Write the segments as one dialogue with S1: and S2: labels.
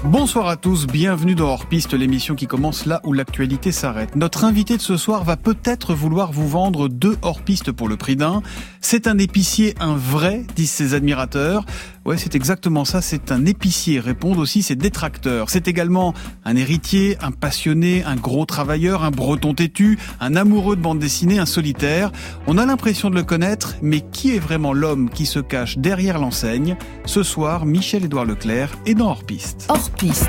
S1: Bonsoir à tous, bienvenue dans Hors Piste, l'émission qui commence là où l'actualité s'arrête. Notre invité de ce soir va peut-être vouloir vous vendre 2 hors-pistes pour le prix d'un. C'est un épicier, un vrai, disent ses admirateurs. Ouais, c'est exactement ça, c'est un épicier, répondent aussi ses détracteurs. C'est également un héritier, un passionné, un gros travailleur, un breton têtu, un amoureux de bande dessinée, un solitaire. On a l'impression de le connaître, mais qui est vraiment l'homme qui se cache derrière l'enseigne ? Ce soir, Michel-Édouard Leclerc est dans Hors Piste.
S2: Hors Piste.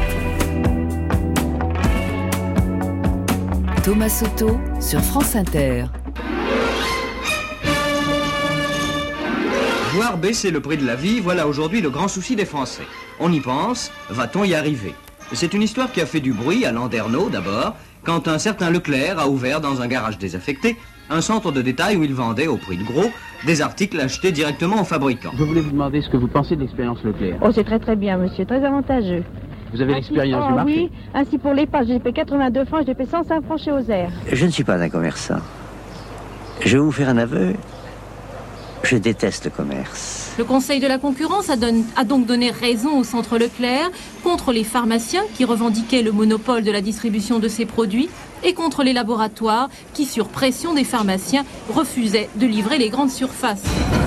S2: Thomas Soto sur France Inter.
S3: Voir baisser le prix de la vie, voilà aujourd'hui le grand souci des Français. On y pense, va-t-on y arriver ? C'est une histoire qui a fait du bruit à Landerneau d'abord, quand un certain Leclerc a ouvert dans un garage désaffecté un centre de détail où il vendait au prix de gros des articles achetés directement aux fabricants.
S4: Je voulais vous demander ce que vous pensez de l'expérience Leclerc.
S5: Oh, c'est très bien, monsieur, très avantageux.
S4: Vous avez l'expérience du marché ?
S5: Oui, ainsi pour les pâtes, j'ai payé 82 francs, j'ai payé 105 francs chez Ozer.
S6: Je ne suis pas un commerçant. Je vais vous faire un aveu. Je déteste le commerce.
S7: Le Conseil de la concurrence a donc donné raison au centre Leclerc contre les pharmaciens qui revendiquaient le monopole de la distribution de ces produits et contre les laboratoires qui, sur pression des pharmaciens, refusaient de livrer les grandes surfaces.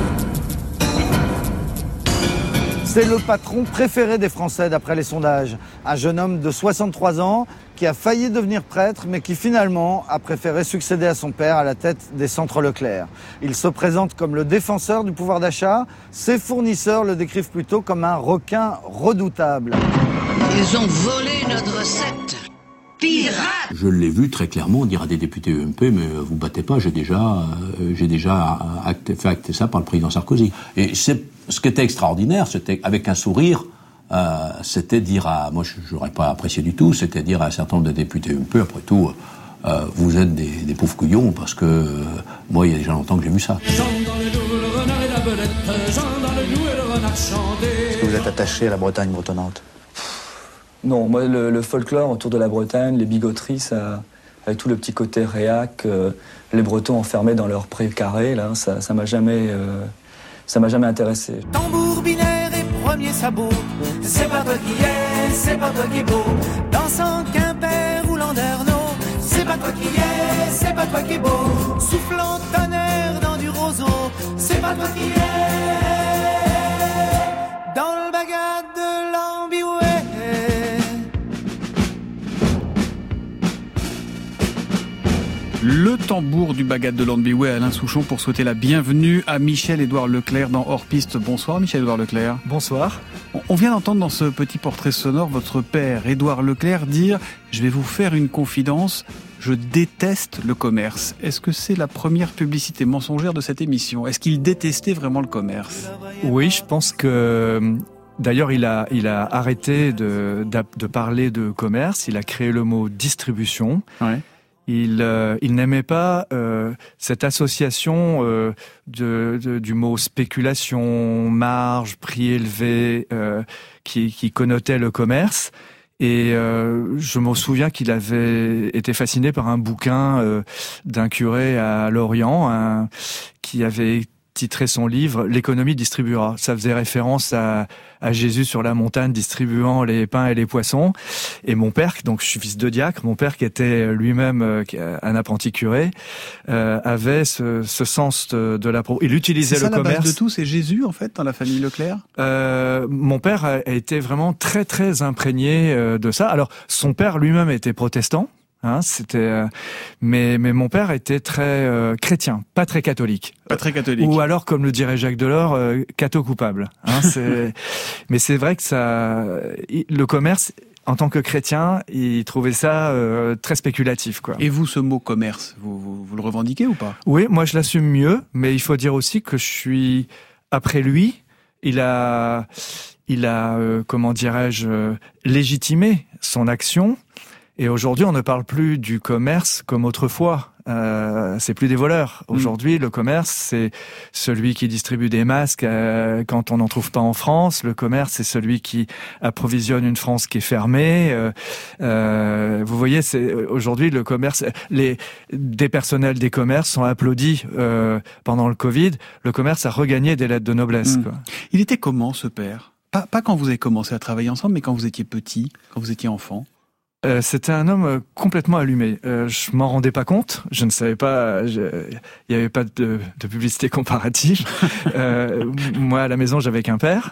S8: C'est le patron préféré des Français d'après les sondages. Un jeune homme de 63 ans qui a failli devenir prêtre mais qui finalement a préféré succéder à son père à la tête des centres Leclerc. Il se présente comme le défenseur du pouvoir d'achat. Ses fournisseurs le décrivent plutôt comme un requin redoutable.
S9: Ils ont volé notre recette. Pirate !
S4: Je l'ai vu très clairement dire à des députés UMP, mais vous battez pas, j'ai déjà fait acter ça par le président Sarkozy. Et ce qui était extraordinaire, c'était avec un sourire, c'était dire à, moi je n'aurais pas apprécié du tout, c'était dire à un certain nombre de députés UMP, après tout, vous êtes des pauvres couillons, parce que moi il y a déjà longtemps que j'ai vu ça.
S10: Jean dans le loup, le renard et la belette, Jean dans le loup et le renard chanté.
S11: Est-ce que vous êtes attaché à la Bretagne bretonnante ?
S12: Non, moi le folklore autour de la Bretagne, les bigoteries, ça, avec tout le petit côté réac, les Bretons enfermés dans leur pré carré, là, ça m'a jamais intéressé.
S10: Tambour binaire et premier sabot, c'est pas toi qui es, c'est pas toi qui est beau. Dansant Quimper ou Landerneau, c'est pas toi qui es, c'est pas toi qui est beau. Soufflant tonnerre dans du roseau, c'est pas toi qui es. Dans le bagad de l'ambioué.
S1: Le tambour du bagad de Landbiway à Alain Souchon pour souhaiter la bienvenue à Michel-Édouard Leclerc dans Hors Piste. Bonsoir Michel-Édouard Leclerc.
S13: Bonsoir.
S1: On vient d'entendre dans ce petit portrait sonore votre père, Édouard Leclerc, dire « Je vais vous faire une confidence, je déteste le commerce ». Est-ce que c'est la première publicité mensongère de cette émission ? Est-ce qu'il détestait vraiment le commerce ?
S13: Oui, je pense que... D'ailleurs, il a arrêté de parler de commerce, il a créé le mot distribution. Ouais. Il n'aimait pas cette association du mot spéculation, marge, prix élevé, qui connotait le commerce. Et je me souviens qu'il avait été fasciné par un bouquin d'un curé à Lorient qui avait titré son livre « L'économie distribuera ». Ça faisait référence à Jésus sur la montagne distribuant les pains et les poissons. Et mon père, donc je suis fils de diacre, mon père qui était lui-même un apprenti curé, avait ce sens de la... Il utilisait le commerce. C'est ça la base
S1: de tout, c'est Jésus en fait dans la famille Leclerc.
S13: Mon père a été vraiment très très imprégné de ça. Alors son père lui-même était protestant. Mais mon père était très chrétien, pas très catholique.
S1: Pas très catholique.
S13: Ou alors, comme le dirait Jacques Delors, catho coupable. Mais c'est vrai que le commerce, en tant que chrétien, il trouvait ça très spéculatif, quoi.
S1: Et vous, ce mot commerce, vous le revendiquez ou pas ?
S13: Oui, moi je l'assume mieux, mais il faut dire aussi que je suis après lui. Il a comment dirais-je, légitimé son action. Et aujourd'hui, on ne parle plus du commerce comme autrefois. C'est plus des voleurs. Aujourd'hui, le commerce, c'est celui qui distribue des masques quand on n'en trouve pas en France. Le commerce, c'est celui qui approvisionne une France qui est fermée. Vous voyez, c'est aujourd'hui le commerce. Des personnels des commerces sont applaudis pendant le Covid. Le commerce a regagné des lettres de noblesse. Quoi.
S1: Il était comment, ce père ? Pas quand vous avez commencé à travailler ensemble, mais quand vous étiez petit, quand vous étiez enfant.
S13: C'était un homme complètement allumé. Je m'en rendais pas compte. Je ne savais pas. Il n'y avait pas de publicité comparative. Moi, à la maison, j'avais qu'un père.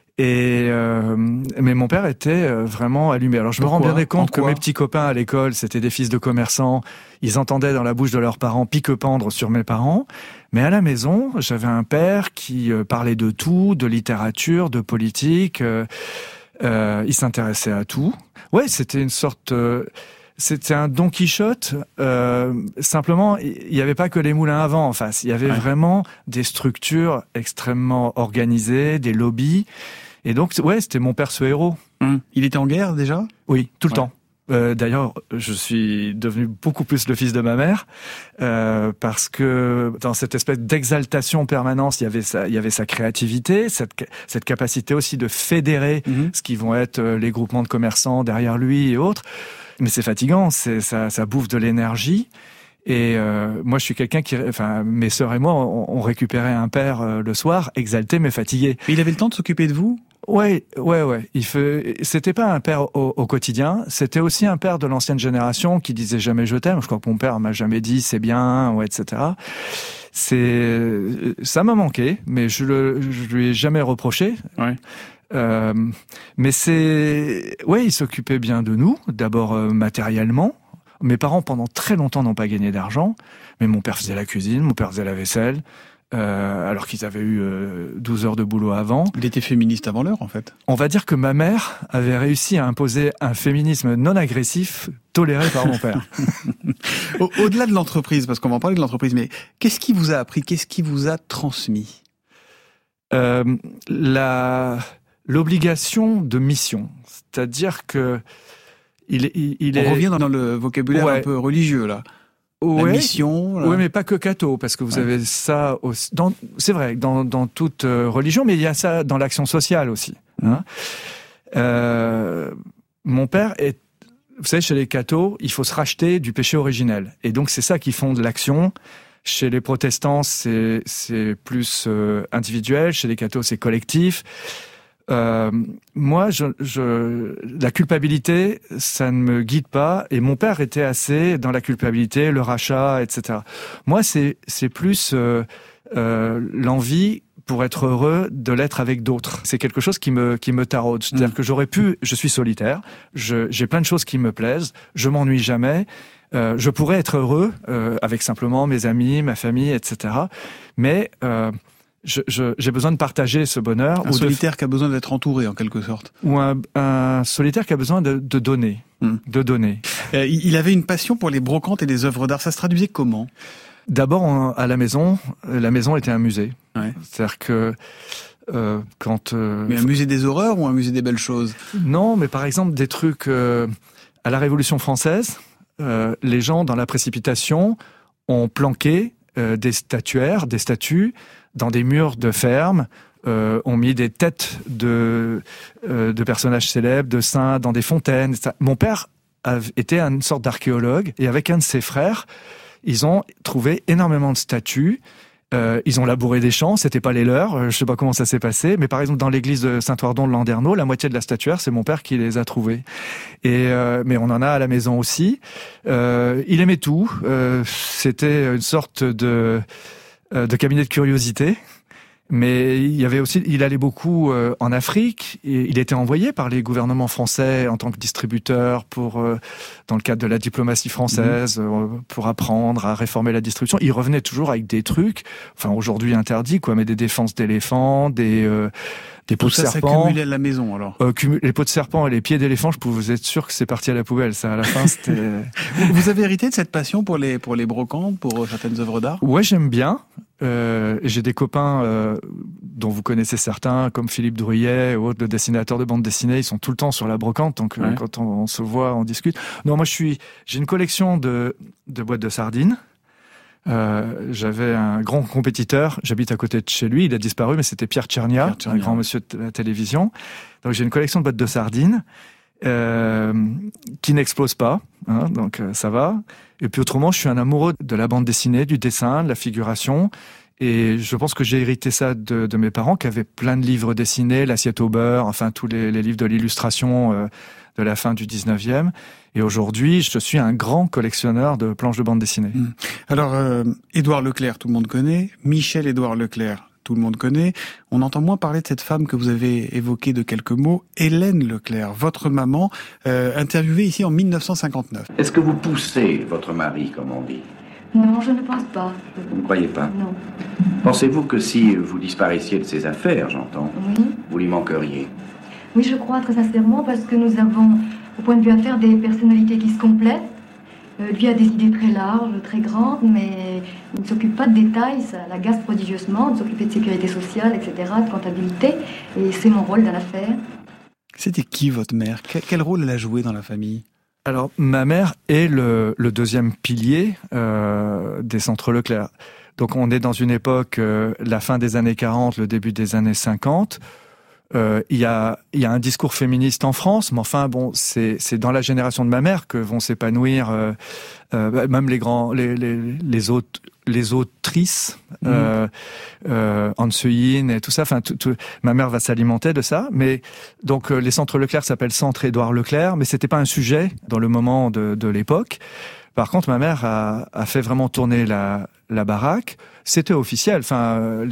S13: Mais mon père était vraiment allumé. Alors je me rends bien compte que mes petits copains à l'école, c'était des fils de commerçants. Ils entendaient dans la bouche de leurs parents pique-pendre sur mes parents. Mais à la maison, j'avais un père qui parlait de tout, de littérature, de politique. Il s'intéressait à tout. Ouais, c'était une sorte... C'était un Don Quichotte. Simplement, il n'y avait pas que les moulins à vent en face. Il y avait vraiment des structures extrêmement organisées, des lobbies. Et donc, ouais, c'était mon père, ce héros.
S1: Il était en guerre déjà ?
S13: Oui, tout le temps. D'ailleurs, je suis devenu beaucoup plus le fils de ma mère parce que dans cette espèce d'exaltation permanente, il y avait sa créativité, cette capacité aussi de fédérer ce qui vont être les groupements de commerçants derrière lui et autres. Mais c'est fatigant, ça bouffe de l'énergie. Et moi, je suis quelqu'un mes sœurs et moi, on récupérait un père le soir, exalté mais fatigué.
S1: Mais il avait le temps de s'occuper de vous ?
S13: Ouais. C'était pas un père au quotidien, c'était aussi un père de l'ancienne génération qui disait jamais je t'aime. Je crois que mon père m'a jamais dit c'est bien, etc. Ça m'a manqué, mais je lui ai jamais reproché.
S1: Ouais.
S13: Mais il s'occupait bien de nous, d'abord matériellement. Mes parents, pendant très longtemps, n'ont pas gagné d'argent, mais mon père faisait la cuisine, mon père faisait la vaisselle, alors qu'ils avaient eu 12 heures de boulot avant.
S1: Il était féministe avant l'heure, en fait.
S13: On va dire que ma mère avait réussi à imposer un féminisme non agressif toléré par mon père.
S1: Au-delà de l'entreprise, parce qu'on va en parler de l'entreprise, mais qu'est-ce qui vous a appris, qu'est-ce qui vous a transmis ?
S13: L'obligation de mission, c'est-à-dire que
S1: on revient dans le vocabulaire un peu religieux là. La mission.
S13: Oui, mais pas que catho, parce que vous avez ça aussi. C'est vrai, dans toute religion, mais il y a ça dans l'action sociale aussi. Hein. Mon père vous savez, chez les cathos, il faut se racheter du péché originel, et donc c'est ça qui fonde l'action. Chez les protestants, c'est plus individuel. Chez les cathos, c'est collectif. Moi, la culpabilité, ça ne me guide pas. Et mon père était assez dans la culpabilité, le rachat, etc. Moi, c'est plus l'envie, pour être heureux, de l'être avec d'autres. C'est quelque chose qui me taraude. C'est-à-dire que je suis solitaire, j'ai plein de choses qui me plaisent, je m'ennuie jamais. Je pourrais être heureux avec simplement mes amis, ma famille, etc. Mais j'ai besoin de partager ce bonheur.
S1: Un solitaire qui a besoin d'être entouré, en quelque sorte.
S13: Ou un solitaire qui a besoin de donner. De donner.
S1: Il avait une passion pour les brocantes et les œuvres d'art. Ça se traduisait comment ?
S13: D'abord, à la maison était un musée.
S1: Ouais.
S13: C'est-à-dire que
S1: Mais un musée des horreurs ou un musée des belles choses ?
S13: Non, mais par exemple, des trucs... à la Révolution française, les gens, dans la précipitation, ont planqué des statues dans des murs de fermes, ont mis des têtes de personnages célèbres, de saints, dans des fontaines. Mon père était une sorte d'archéologue, et avec un de ses frères, ils ont trouvé énormément de statues. Ils ont labouré des champs, c'était pas les leurs, je sais pas comment ça s'est passé, mais par exemple dans l'église de Saint-Ourdon de Landerneau, la moitié de la statuaire, c'est mon père qui les a trouvées. Mais on en a à la maison aussi. Il aimait tout. C'était une sorte de cabinet de curiosité. Mais il allait beaucoup en Afrique. Et il était envoyé par les gouvernements français en tant que distributeur dans le cadre de la diplomatie française, pour apprendre à réformer la distribution. Il revenait toujours avec des trucs, enfin aujourd'hui interdits, mais des défenses d'éléphants, des peaux de serpent.
S1: Ça s'accumulait à la maison, alors.
S13: Les peaux de serpent et les pieds d'éléphant, vous êtes sûr que c'est parti à la poubelle, ça, à la fin, c'était...
S1: Vous avez hérité de cette passion pour les brocantes, pour certaines œuvres d'art ?
S13: Ouais, j'aime bien. J'ai des copains dont vous connaissez certains, comme Philippe Drouillet ou autres, le dessinateur de bande dessinée, ils sont tout le temps sur la brocante, donc quand on se voit, on discute. Non, moi j'ai une collection de boîtes de sardines. J'avais un grand compétiteur, j'habite à côté de chez lui, il a disparu, mais c'était Pierre Tchernia, un grand monsieur de la télévision. Donc j'ai une collection de boîtes de sardines qui n'explose pas, donc ça va. Et puis autrement, je suis un amoureux de la bande dessinée, du dessin, de la figuration. Et je pense que j'ai hérité ça de mes parents qui avaient plein de livres dessinés, L'assiette au beurre, enfin tous les livres de l'illustration de la fin du 19e. Et aujourd'hui, je suis un grand collectionneur de planches de bande dessinée.
S1: Alors, Édouard Leclerc, tout le monde connaît. Michel-Édouard Leclerc, tout le monde connaît. On entend moins parler de cette femme que vous avez évoquée de quelques mots, Hélène Leclerc, votre maman, interviewée ici en 1959.
S14: Est-ce que vous poussez votre mari, comme on dit ?
S15: Non, je ne pense pas.
S14: Vous ne croyez pas ?
S15: Non.
S14: Pensez-vous que si vous disparaisiez de ses affaires, j'entends, vous lui manqueriez ?
S15: Oui, je crois très sincèrement, parce que nous avons, au point de vue affaires, des personnalités qui se complètent. Lui a des idées très larges, très grandes, mais il ne s'occupe pas de détails, ça l'agace prodigieusement, de s'occuper de sécurité sociale, etc., de comptabilité, et c'est mon rôle dans l'affaire.
S1: C'était qui votre mère ? Quel rôle elle a joué dans la famille ?
S13: Alors, ma mère est le deuxième pilier des centres Leclerc. Donc, on est dans une époque, la fin des années 40, le début des années 50. Il y a un discours féministe en France, mais enfin bon, c'est dans la génération de ma mère que vont s'épanouir même les autrices, Anne Seuilhin et tout ça. Enfin, ma mère va s'alimenter de ça. Mais donc les centres Leclerc s'appellent Centre Édouard Leclerc, mais c'était pas un sujet dans le moment de l'époque. Par contre, ma mère a fait vraiment tourner la baraque. C'était officiel. Enfin,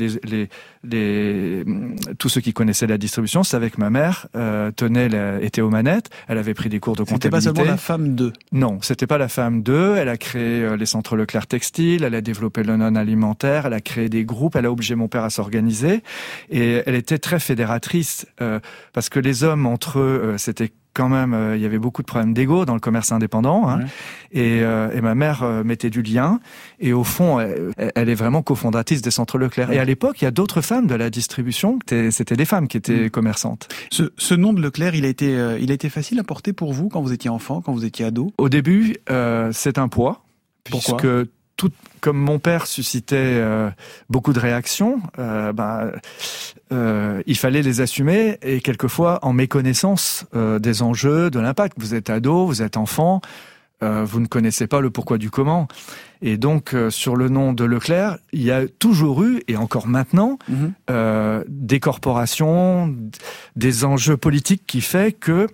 S13: tous ceux qui connaissaient la distribution savaient que ma mère était aux manettes. Elle avait pris des cours de comptabilité.
S1: C'était pas seulement la femme d'eux.
S13: Non, c'était pas la femme d'eux. Elle a créé les centres Leclerc Textile. Elle a développé le non-alimentaire. Elle a créé des groupes. Elle a obligé mon père à s'organiser. Et elle était très fédératrice parce que les hommes entre eux, c'était quand même, il y avait beaucoup de problèmes d'ego dans le commerce indépendant, hein, et ma mère mettait du lien. Et au fond, elle est vraiment cofondatrice des centres Leclerc. Et à l'époque, il y a d'autres femmes de la distribution. C'était des femmes qui étaient commerçantes.
S1: Ce nom de Leclerc, il a été facile à porter pour vous quand vous étiez enfant, quand vous étiez ado ?
S13: Au début, c'est un poids.
S1: Pourquoi ?
S13: Puisque comme mon père suscitait beaucoup de réactions, il fallait les assumer, et quelquefois en méconnaissance des enjeux, de l'impact. Vous êtes ado, vous êtes enfant, vous ne connaissez pas le pourquoi du comment. Et donc, sur le nom de Leclerc, il y a toujours eu, et encore maintenant, des corporations, des enjeux politiques qui fait que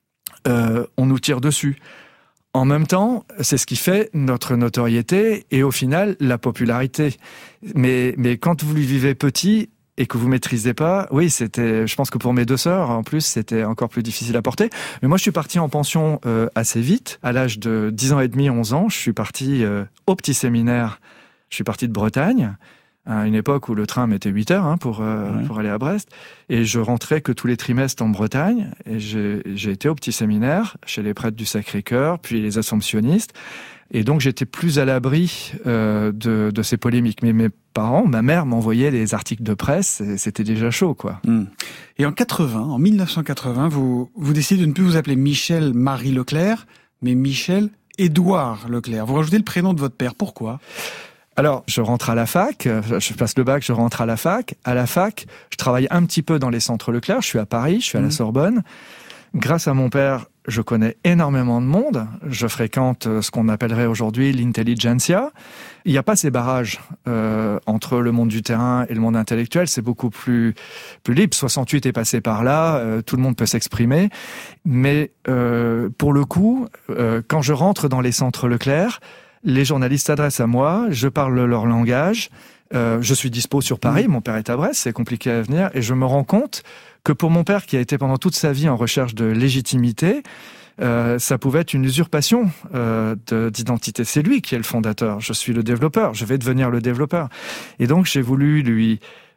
S13: on nous tire dessus. En même temps, c'est ce qui fait notre notoriété et au final la popularité. Mais quand vous vivez petit et que vous maîtrisez pas, oui, je pense que pour mes deux sœurs, en plus, c'était encore plus difficile à porter. Mais moi, je suis parti en pension assez vite. À l'âge de 10 ans et demi, 11 ans, je suis parti au petit séminaire. Je suis parti de Bretagne, à une époque où le train mettait 8 heures pour aller à Brest. Et je rentrais que tous les trimestres en Bretagne. Et j'ai été au petit séminaire, chez les prêtres du Sacré-Cœur, puis les Assomptionnistes. Et donc j'étais plus à l'abri de ces polémiques. Mais mes parents, ma mère m'envoyait des articles de presse, et c'était déjà chaud, quoi.
S1: Et en 1980, vous décidez de ne plus vous appeler Michel-Marie Leclerc, mais Michel-Édouard Leclerc. Vous rajoutez le prénom de votre père. Pourquoi ?
S13: Alors, je rentre à la fac, je passe le bac, je rentre à la fac. À la fac, je travaille un petit peu dans les centres Leclerc, je suis à Paris, je suis à la Sorbonne. Grâce à mon père, je connais énormément de monde. Je fréquente ce qu'on appellerait aujourd'hui l'intelligentsia. Il n'y a pas ces barrages entre le monde du terrain et le monde intellectuel. C'est beaucoup plus libre. 68 est passé par là. Tout le monde peut s'exprimer. Mais pour le coup, quand je rentre dans les centres Leclerc, les journalistes s'adressent à moi. Je parle leur langage. Je suis dispo sur Paris. Mon père est à Brest. C'est compliqué à venir. Et je me rends compte que pour mon père, qui a été pendant toute sa vie en recherche de légitimité, ça pouvait être une usurpation d'identité. C'est lui qui est le fondateur. Je suis le développeur. Je vais devenir le développeur. Et donc, j'ai voulu lui...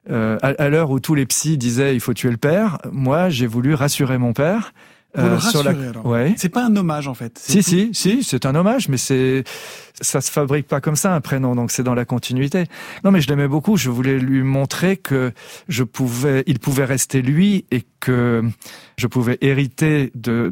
S13: à l'heure où tous les psys disaient « il faut tuer le père », moi, j'ai voulu rassurer mon père.
S1: Vous le rassurez, alors.
S13: Ouais.
S1: C'est pas un hommage, en fait.
S13: Si, c'est un hommage, mais ça se fabrique pas comme ça, un prénom, donc c'est dans la continuité. Non, mais je l'aimais beaucoup, je voulais lui montrer que il pouvait rester lui et que je pouvais hériter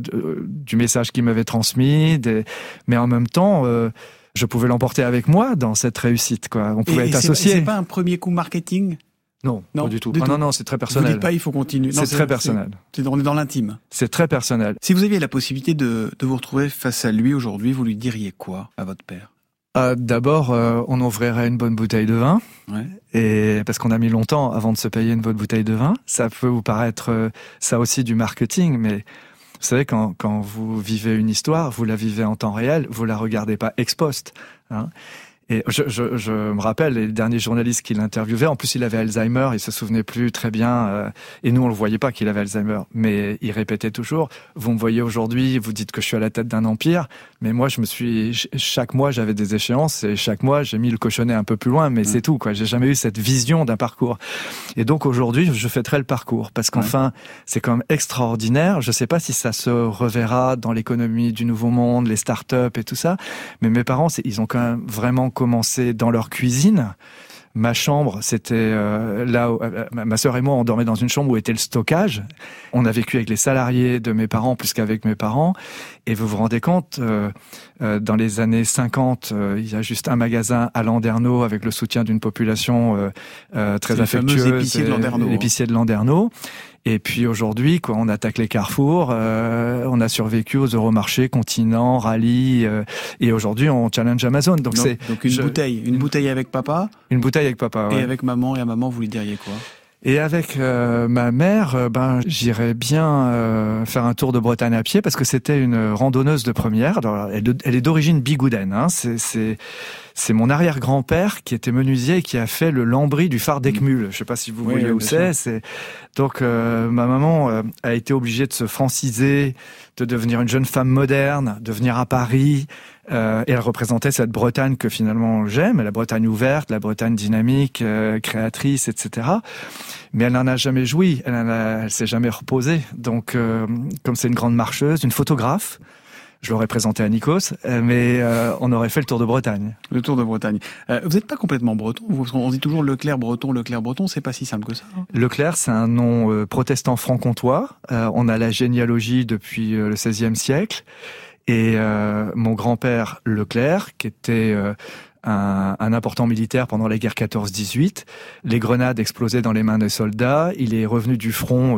S13: du message qu'il m'avait transmis, mais en même temps, je pouvais l'emporter avec moi dans cette réussite, quoi. On pouvait être associés.
S1: C'est pas un premier coup marketing?
S13: Non, pas du tout. Non, c'est très personnel.
S1: Vous dites pas, il faut continuer.
S13: C'est très personnel.
S1: On est dans l'intime.
S13: C'est très personnel.
S1: Si vous aviez la possibilité de vous retrouver face à lui aujourd'hui, vous lui diriez quoi à votre père?
S13: D'abord, on ouvrirait une bonne bouteille de vin.
S1: Ouais.
S13: Et parce qu'on a mis longtemps avant de se payer une bonne bouteille de vin. Ça peut vous paraître ça aussi du marketing, mais vous savez, quand vous vivez une histoire, vous la vivez en temps réel, vous la regardez pas ex post. Hein. Et je me rappelle les derniers journalistes qu'il interviewait. En plus, il avait Alzheimer, il se souvenait plus très bien. Et nous, on le voyait pas qu'il avait Alzheimer, mais il répétait toujours. Vous me voyez aujourd'hui, vous dites que je suis à la tête d'un empire, mais moi, chaque mois, j'avais des échéances et chaque mois, j'ai mis le cochonnet un peu plus loin, mais c'est tout, quoi. J'ai jamais eu cette vision d'un parcours. Et donc aujourd'hui, je fêterai le parcours parce qu'enfin, c'est quand même extraordinaire. Je sais pas si ça se reverra dans l'économie du nouveau monde, les startups et tout ça, mais mes parents, ils ont quand même vraiment commencé dans leur cuisine. Ma chambre, c'était là où ma sœur et moi, on dormait dans une chambre où était le stockage. On a vécu avec les salariés de mes parents plus qu'avec mes parents. Et vous vous rendez compte, dans les années 50, il y a juste un magasin à Landerneau avec le soutien d'une population très affectueuse. L'épicier de Landerneau. Et puis aujourd'hui, on attaque les carrefours, on a survécu aux Euromarchés, Continent, Rallye, et aujourd'hui on challenge Amazon. Donc
S1: une bouteille avec papa.
S13: Une bouteille avec papa. Ouais.
S1: Et avec maman. Et à maman, vous lui diriez quoi?
S13: Et avec ma mère, j'irais bien faire un tour de Bretagne à pied parce que c'était une randonneuse de première. Alors, elle est d'origine bigoudaine. Hein. C'est mon arrière-grand-père qui était menuisier et qui a fait le lambris du phare d'Eckmühl. Je sais pas si vous voyez où c'est. Donc ma maman a été obligée de se franciser, de devenir une jeune femme moderne, de venir à Paris. Et elle représentait cette Bretagne que finalement j'aime, la Bretagne ouverte, la Bretagne dynamique, créatrice, etc. Mais elle n'en a jamais joui, elle s'est jamais reposée. Donc, comme c'est une grande marcheuse, une photographe, je l'aurais présenté à Nikos, mais on aurait fait le Tour de Bretagne.
S1: Le Tour de Bretagne. Vous n'êtes pas complètement breton. On dit toujours Leclerc breton. C'est pas si simple que ça. Hein.
S13: Leclerc, c'est un nom protestant franc-comtois. On a la généalogie depuis le XVIe siècle. Et mon grand-père Leclerc, qui était un important militaire pendant la guerre 14-18, les grenades explosaient dans les mains des soldats. Il est revenu du front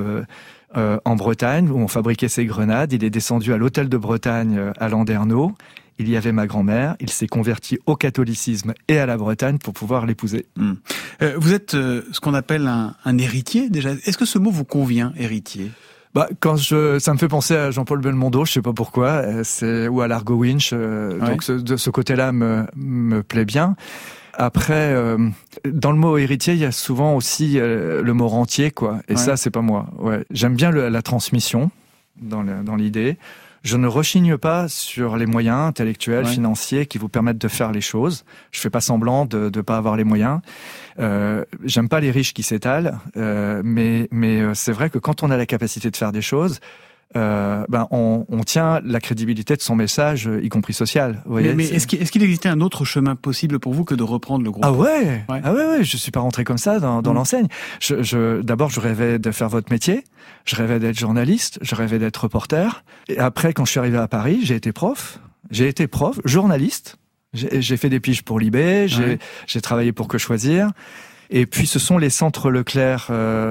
S13: en Bretagne, où on fabriquait ses grenades. Il est descendu à l'hôtel de Bretagne à Landerneau. Il y avait ma grand-mère. Il s'est converti au catholicisme et à la Bretagne pour pouvoir l'épouser.
S1: Vous êtes ce qu'on appelle un héritier, déjà. Est-ce que ce mot vous convient, héritier ?
S13: Ça me fait penser à Jean-Paul Belmondo, je sais pas pourquoi, ou à Largo Winch. Donc ce côté-là me plaît bien. Après, dans le mot héritier, il y a souvent aussi le mot rentier, quoi. Et ça, c'est pas moi. Ouais, j'aime bien la transmission dans l'idée. Je ne rechigne pas sur les moyens intellectuels, financiers qui vous permettent de faire les choses. Je fais pas semblant de pas avoir les moyens. J'aime pas les riches qui s'étalent, mais c'est vrai que quand on a la capacité de faire des choses, on tient la crédibilité de son message, y compris social. Vous voyez,
S1: mais est-ce qu'il existait un autre chemin possible pour vous que de reprendre le groupe ?
S13: Ah ouais. Je suis pas rentré comme ça dans l'enseigne. D'abord, je rêvais de faire votre métier. Je rêvais d'être journaliste. Je rêvais d'être reporter. Et après, quand je suis arrivé à Paris, j'ai été prof, journaliste. J'ai fait des piges pour Libé. J'ai travaillé pour Que Choisir. Et puis, ce sont les centres Leclerc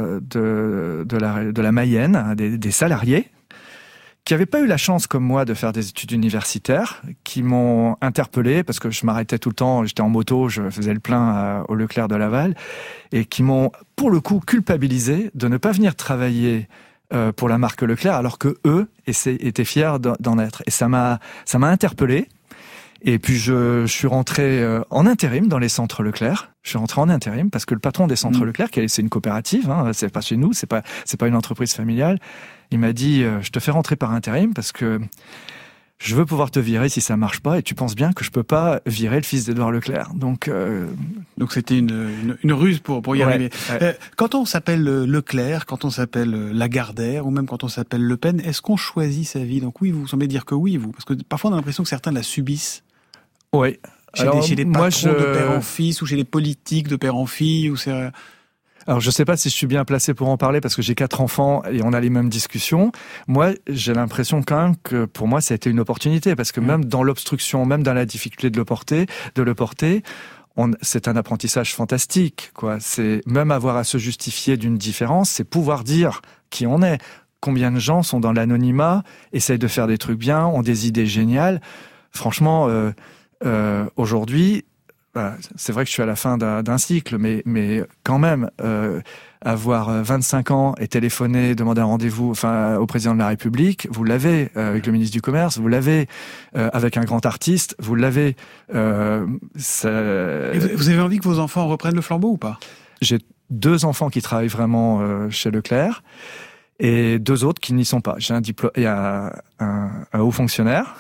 S13: de la Mayenne, des salariés, qui n'avaient pas eu la chance, comme moi, de faire des études universitaires, qui m'ont interpellé, parce que je m'arrêtais tout le temps, j'étais en moto, je faisais le plein au Leclerc de Laval, et qui m'ont, pour le coup, culpabilisé de ne pas venir travailler pour la marque Leclerc, alors que eux étaient fiers d'en être. Et ça m'a interpellé. Et puis je suis rentré en intérim dans les centres Leclerc. Je suis rentré en intérim parce que le patron des centres Leclerc, c'est une coopérative, hein, c'est pas chez nous, c'est pas une entreprise familiale. Il m'a dit je te fais rentrer par intérim parce que je veux pouvoir te virer si ça marche pas et tu penses bien que je peux pas virer le fils d'Édouard Leclerc. Donc
S1: c'était une ruse pour y arriver. Ouais. Quand on s'appelle Leclerc, quand on s'appelle Lagardère ou même quand on s'appelle Le Pen, est-ce qu'on choisit sa vie ? Donc oui, vous semblez dire que oui, vous, parce que parfois on a l'impression que certains la subissent.
S13: Oui.
S1: Chez les patrons de père en fils ou chez les politiques de père en fille ou c'est...
S13: Alors, je sais pas si je suis bien placé pour en parler parce que j'ai 4 enfants et on a les mêmes discussions. Moi, j'ai l'impression quand même que pour moi, ça a été une opportunité parce que même dans l'obstruction, même dans la difficulté de le porter, c'est un apprentissage fantastique, quoi. C'est même avoir à se justifier d'une différence, c'est pouvoir dire qui on est. Combien de gens sont dans l'anonymat, essayent de faire des trucs bien, ont des idées géniales. Franchement, Aujourd'hui, c'est vrai que je suis à la fin d'un cycle, mais quand même, avoir 25 ans et téléphoner, demander un rendez-vous au président de la République, vous l'avez avec le ministre du Commerce, vous l'avez avec un grand artiste, vous l'avez.
S1: Et vous avez envie que vos enfants reprennent le flambeau ou pas ?
S13: J'ai 2 enfants qui travaillent vraiment chez Leclerc et 2 autres qui n'y sont pas. J'ai il y a un haut fonctionnaire,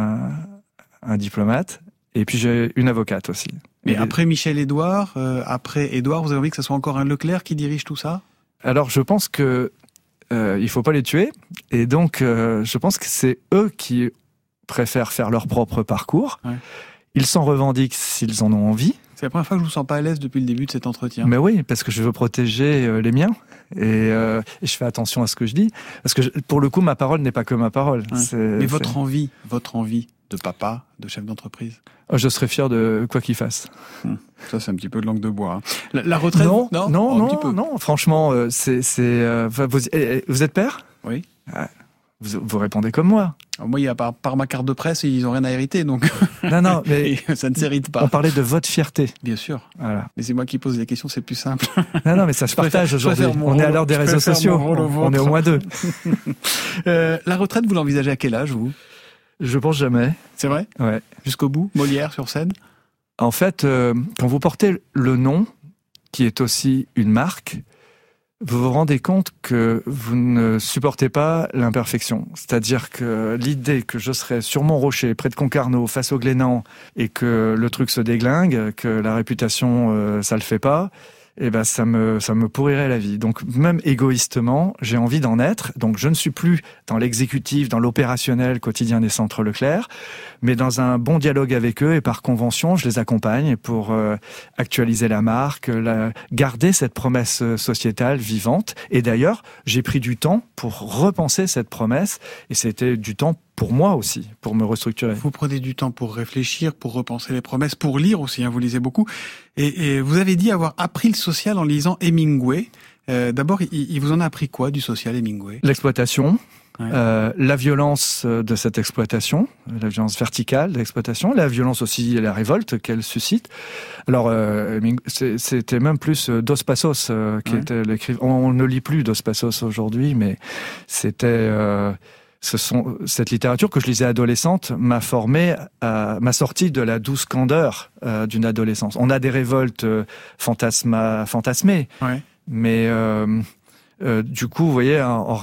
S13: un diplomate, et puis j'ai une avocate aussi.
S1: Mais après Michel Édouard, vous avez envie que ce soit encore un Leclerc qui dirige tout ça ?
S13: Alors je pense que il faut pas les tuer, et donc je pense que c'est eux qui préfèrent faire leur propre parcours. Ouais. Ils s'en revendiquent s'ils en ont envie.
S1: C'est la première fois que je vous sens pas à l'aise depuis le début de cet entretien.
S13: Mais oui, parce que je veux protéger les miens et je fais attention à ce que je dis, parce que pour le coup ma parole n'est pas que ma parole.
S1: Ouais. Mais votre envie de papa, de chef d'entreprise.
S13: Je serais fier de quoi qu'il fasse.
S1: Ça, c'est un petit peu de langue de bois. Hein. La retraite,
S13: non. Franchement, vous êtes père ?
S1: Oui.
S13: Vous répondez comme moi.
S1: Moi, il y a par ma carte de presse, ils n'ont rien à hériter, donc.
S13: Non, mais
S1: ça ne s'hérite pas.
S13: On parlait de votre fierté.
S1: Bien sûr.
S13: Voilà.
S1: Mais c'est moi qui pose les questions, c'est plus simple.
S13: Non, mais ça se partage aujourd'hui. On est à l'heure des réseaux sociaux. On est au moins 2.
S1: La retraite, vous l'envisagez à quel âge, vous ?
S13: Je pense jamais.
S1: C'est vrai ?
S13: Ouais.
S1: Jusqu'au bout ? Molière sur scène ?
S13: En fait, quand vous portez le nom, qui est aussi une marque, vous vous rendez compte que vous ne supportez pas l'imperfection. C'est-à-dire que l'idée que je serais sur mon rocher, près de Concarneau, face au Glénan, et que le truc se déglingue, que la réputation, ça le fait pas, ça me pourrirait la vie. Donc même égoïstement, j'ai envie d'en être. Donc je ne suis plus dans l'exécutif, dans l'opérationnel quotidien des centres Leclerc, mais dans un bon dialogue avec eux, et par convention, je les accompagne pour actualiser la marque, garder cette promesse sociétale vivante. Et d'ailleurs, j'ai pris du temps pour repenser cette promesse, et c'était du temps pour moi aussi, pour me restructurer.
S1: Vous prenez du temps pour réfléchir, pour repenser les promesses, pour lire aussi, vous lisez beaucoup. Et vous avez dit avoir appris le social en lisant Hemingway. D'abord, il vous en a appris quoi du social, Hemingway ?
S13: L'exploitation, la violence de cette exploitation, la violence verticale de l'exploitation, la violence aussi et la révolte qu'elle suscite. Alors, c'était même plus Dos Passos qui était l'écrivain. On ne lit plus Dos Passos aujourd'hui, mais c'était... cette littérature que je lisais adolescente m'a formé, m'a sorti de la douce candeur d'une adolescence. On a des révoltes fantasmées, mais du coup, vous voyez,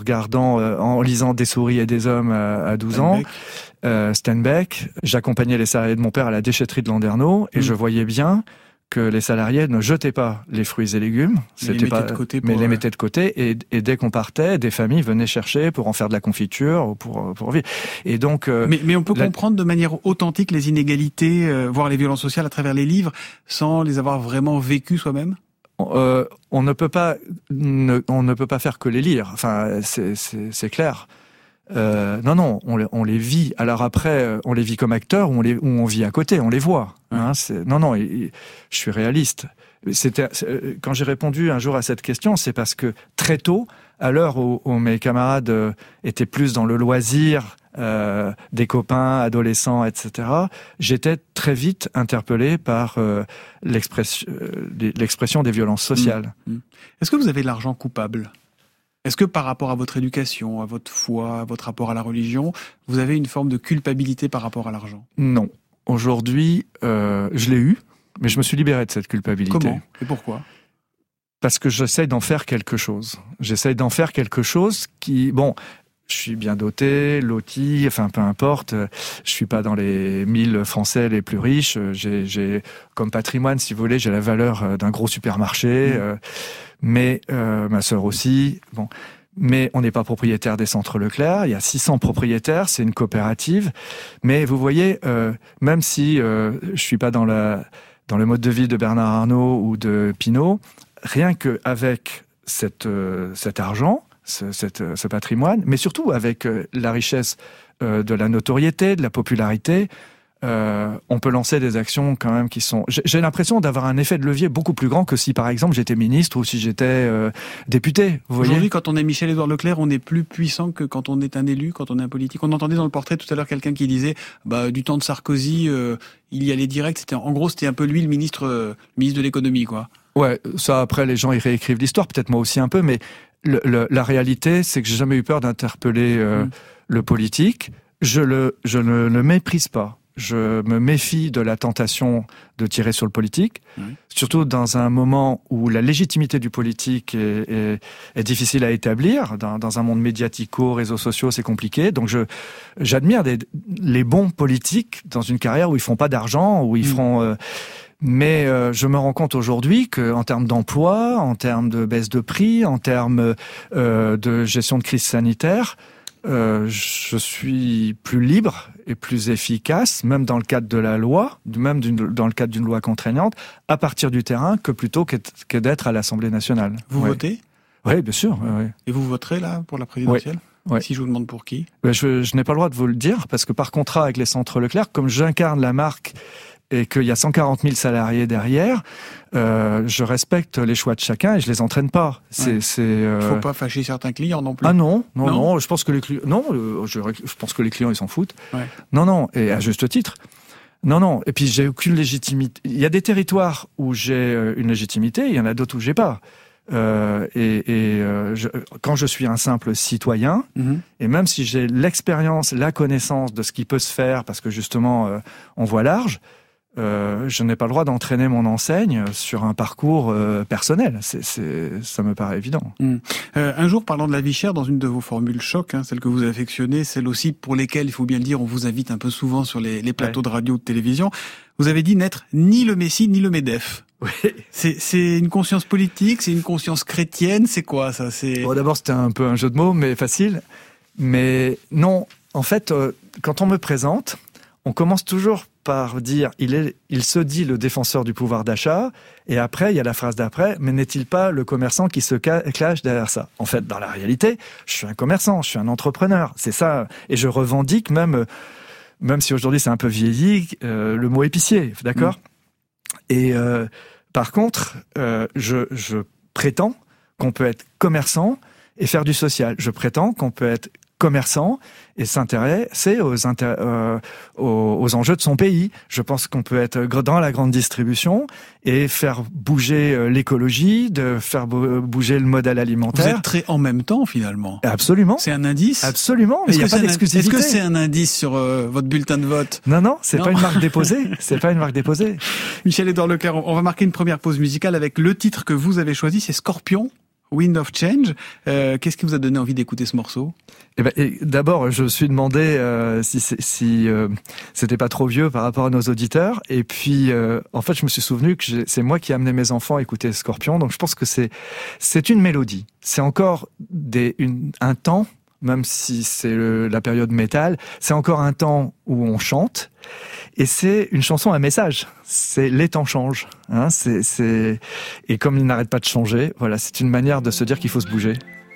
S13: en lisant Des souris et des hommes à 12 ans, Steinbeck, j'accompagnais les salariés de mon père à la déchetterie de Landerneau, et je voyais bien que les salariés ne jetaient pas les fruits et légumes, mais les mettaient de côté, et dès qu'on partait, des familles venaient chercher pour en faire de la confiture ou pour vivre. Et donc,
S1: mais on peut comprendre de manière authentique les inégalités, voire les violences sociales à travers les livres, sans les avoir vraiment vécues soi-même.
S13: On ne peut pas faire que les lire. Enfin, c'est clair. Non, on les vit. Alors après, on les vit comme acteurs ou on vit à côté, on les voit. Hein, je suis réaliste. Quand j'ai répondu un jour à cette question, c'est parce que très tôt, à l'heure où mes camarades étaient plus dans le loisir, des copains, adolescents, etc., j'étais très vite interpellé par l'expression des violences sociales.
S1: Est-ce que vous avez l'argent coupable ? Est-ce que par rapport à votre éducation, à votre foi, à votre rapport à la religion, vous avez une forme de culpabilité par rapport à l'argent ?
S13: Non. Aujourd'hui, je l'ai eu, mais je me suis libéré de cette culpabilité.
S1: Comment ? Et pourquoi ?
S13: Parce que j'essaye d'en faire quelque chose. J'essaye d'en faire quelque chose qui... Bon, je suis bien doté, loti, enfin peu importe. Je suis pas dans les 1000 Français les plus riches. J'ai comme patrimoine, si vous voulez, j'ai la valeur d'un gros supermarché. Mais ma sœur aussi. Bon, mais on n'est pas propriétaire des centres Leclerc. Il y a 600 propriétaires. C'est une coopérative. Mais vous voyez, même si je suis pas dans le mode de vie de Bernard Arnault ou de Pinault, rien que avec cet argent, ce patrimoine, mais surtout avec la richesse de la notoriété, de la popularité, on peut lancer des actions quand même qui sont... J'ai l'impression d'avoir un effet de levier beaucoup plus grand que si, par exemple, j'étais ministre ou si j'étais député. Vous voyez ?
S1: Aujourd'hui, quand on est Michel-Édouard Leclerc, on est plus puissant que quand on est un élu, quand on est un politique. On entendait dans le portrait tout à l'heure quelqu'un qui disait du temps de Sarkozy, il y allait direct. C'était un peu lui le ministre de l'économie, quoi.
S13: Ouais, ça après les gens ils réécrivent l'histoire, peut-être moi aussi un peu, mais la réalité c'est que j'ai jamais eu peur d'interpeller le politique. Je ne le méprise pas. Je me méfie de la tentation de tirer sur le politique, surtout dans un moment où la légitimité du politique est difficile à établir. Dans un monde médiatico, réseaux sociaux, c'est compliqué. Donc j'admire les bons politiques dans une carrière où ils font pas d'argent, où ils feront... Mais je me rends compte aujourd'hui qu'en termes d'emploi, en termes de baisse de prix, en termes de gestion de crise sanitaire, je suis plus libre et plus efficace, même dans le cadre de la loi, même dans le cadre d'une loi contraignante, à partir du terrain, que plutôt que d'être à l'Assemblée nationale.
S1: Vous votez ?
S13: Oui, bien sûr. Ouais.
S1: Et vous voterez là pour la présidentielle ?
S13: Ouais.
S1: Si je vous demande pour qui ?
S13: Je n'ai pas le droit de vous le dire, parce que par contrat avec les centres Leclerc, comme j'incarne la marque et qu'il y a 140 000 salariés derrière, je respecte les choix de chacun et je les entraîne pas.
S1: Faut pas fâcher certains clients non plus.
S13: Ah non. Je pense que les clients, je pense que les clients ils s'en foutent. Ouais. Non, et à juste titre. Non. Et puis j'ai aucune légitimité. Il y a des territoires où j'ai une légitimité, il y en a d'autres où j'ai pas. Quand je suis un simple citoyen, et même si j'ai l'expérience, la connaissance de ce qui peut se faire, parce que justement on voit large. Je n'ai pas le droit d'entraîner mon enseigne sur un parcours personnel. Ça me paraît évident.
S1: Un jour, parlant de la vie chère, dans une de vos formules choc, celle que vous affectionnez, celle aussi pour lesquelles, il faut bien le dire, on vous invite un peu souvent sur les plateaux de radio ou de télévision, vous avez dit n'être ni le Messie ni le MEDEF.
S13: Oui.
S1: C'est une conscience politique, c'est une conscience chrétienne, c'est quoi ça ?
S13: Bon, d'abord, c'était un peu un jeu de mots, mais facile. Mais non, en fait, quand on me présente, on commence toujours par dire il se dit le défenseur du pouvoir d'achat, et après il y a la phrase d'après, mais n'est-il pas le commerçant qui se cache derrière ça ? En fait, dans la réalité, je suis un commerçant, je suis un entrepreneur, c'est ça, et je revendique même si aujourd'hui c'est un peu vieilli, le mot épicier, d'accord ? Et par contre, je prétends qu'on peut être commerçant et faire du social. Je prétends qu'on peut être commerçant et s'intéresser aux enjeux de son pays. Je pense qu'on peut être dans la grande distribution et faire bouger l'écologie, de faire bouger le modèle alimentaire.
S1: Vous êtes très en même temps, finalement.
S13: Absolument.
S1: C'est un indice ?
S13: Absolument, mais il n'y a pas d'exclusivité.
S1: Est-ce que c'est un indice sur votre bulletin de vote ?
S13: Non, c'est pas une marque déposée. C'est pas une marque déposée.
S1: Michel-Édouard Leclerc, on va marquer une première pause musicale avec le titre que vous avez choisi, c'est Scorpion. Wind of Change. Qu'est-ce qui vous a donné envie d'écouter ce morceau ?
S13: D'abord, je me suis demandé si c'était pas trop vieux par rapport à nos auditeurs. Et puis, en fait, je me suis souvenu que c'est moi qui ai amené mes enfants à écouter Scorpion. Donc, je pense que c'est une mélodie. C'est encore un temps, même si c'est la période métal, c'est encore un temps où on chante. Et c'est une chanson à message. C'est les temps changent. Et comme ils n'arrêtent pas de changer, voilà, c'est une manière de se dire qu'il faut se bouger.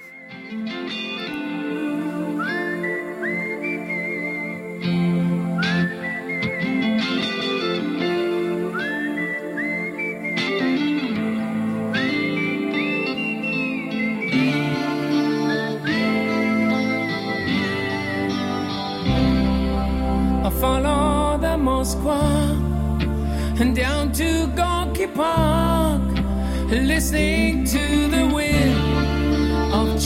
S10: And down to Gorky Park, listening to the wind of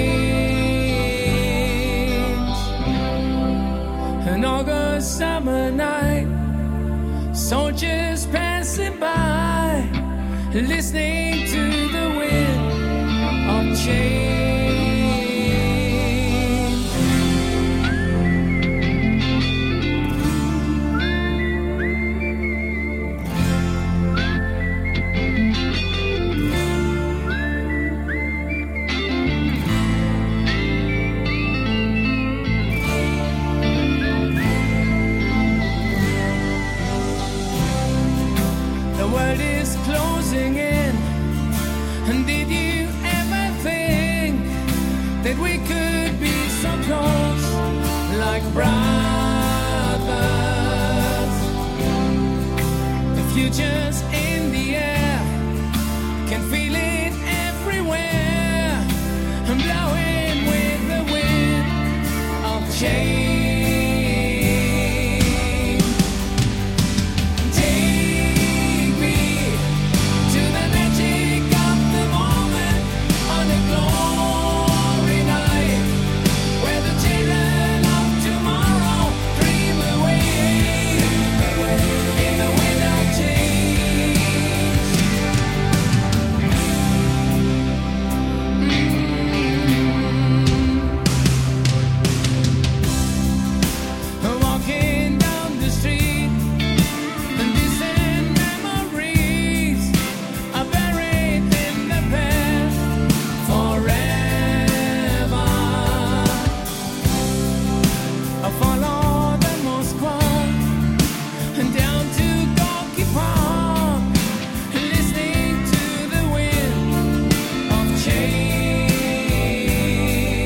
S10: change. An August summer night, soldiers passing by, listening to the wind of change. Brothers, future's in the air, can feel it everywhere, I'm blowing with the wind of change. Take me to the magic of the moment on a glory night, where the children of tomorrow dream away in the wind of walking down the street, and distant memories are buried in the past forever. I follow the Moscow and down to Gorky Park, listening to the wind of change.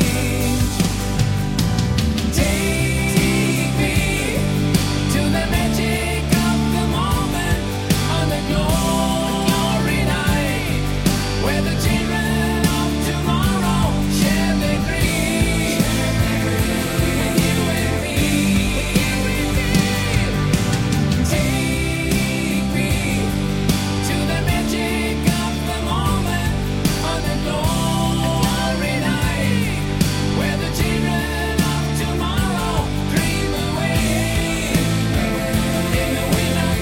S10: Take me to the magic of the moment on a glory night, where the children of tomorrow share their dreams with you and me. Take me to the magic of the moment on a glory night, where the children of tomorrow dream away in the wind of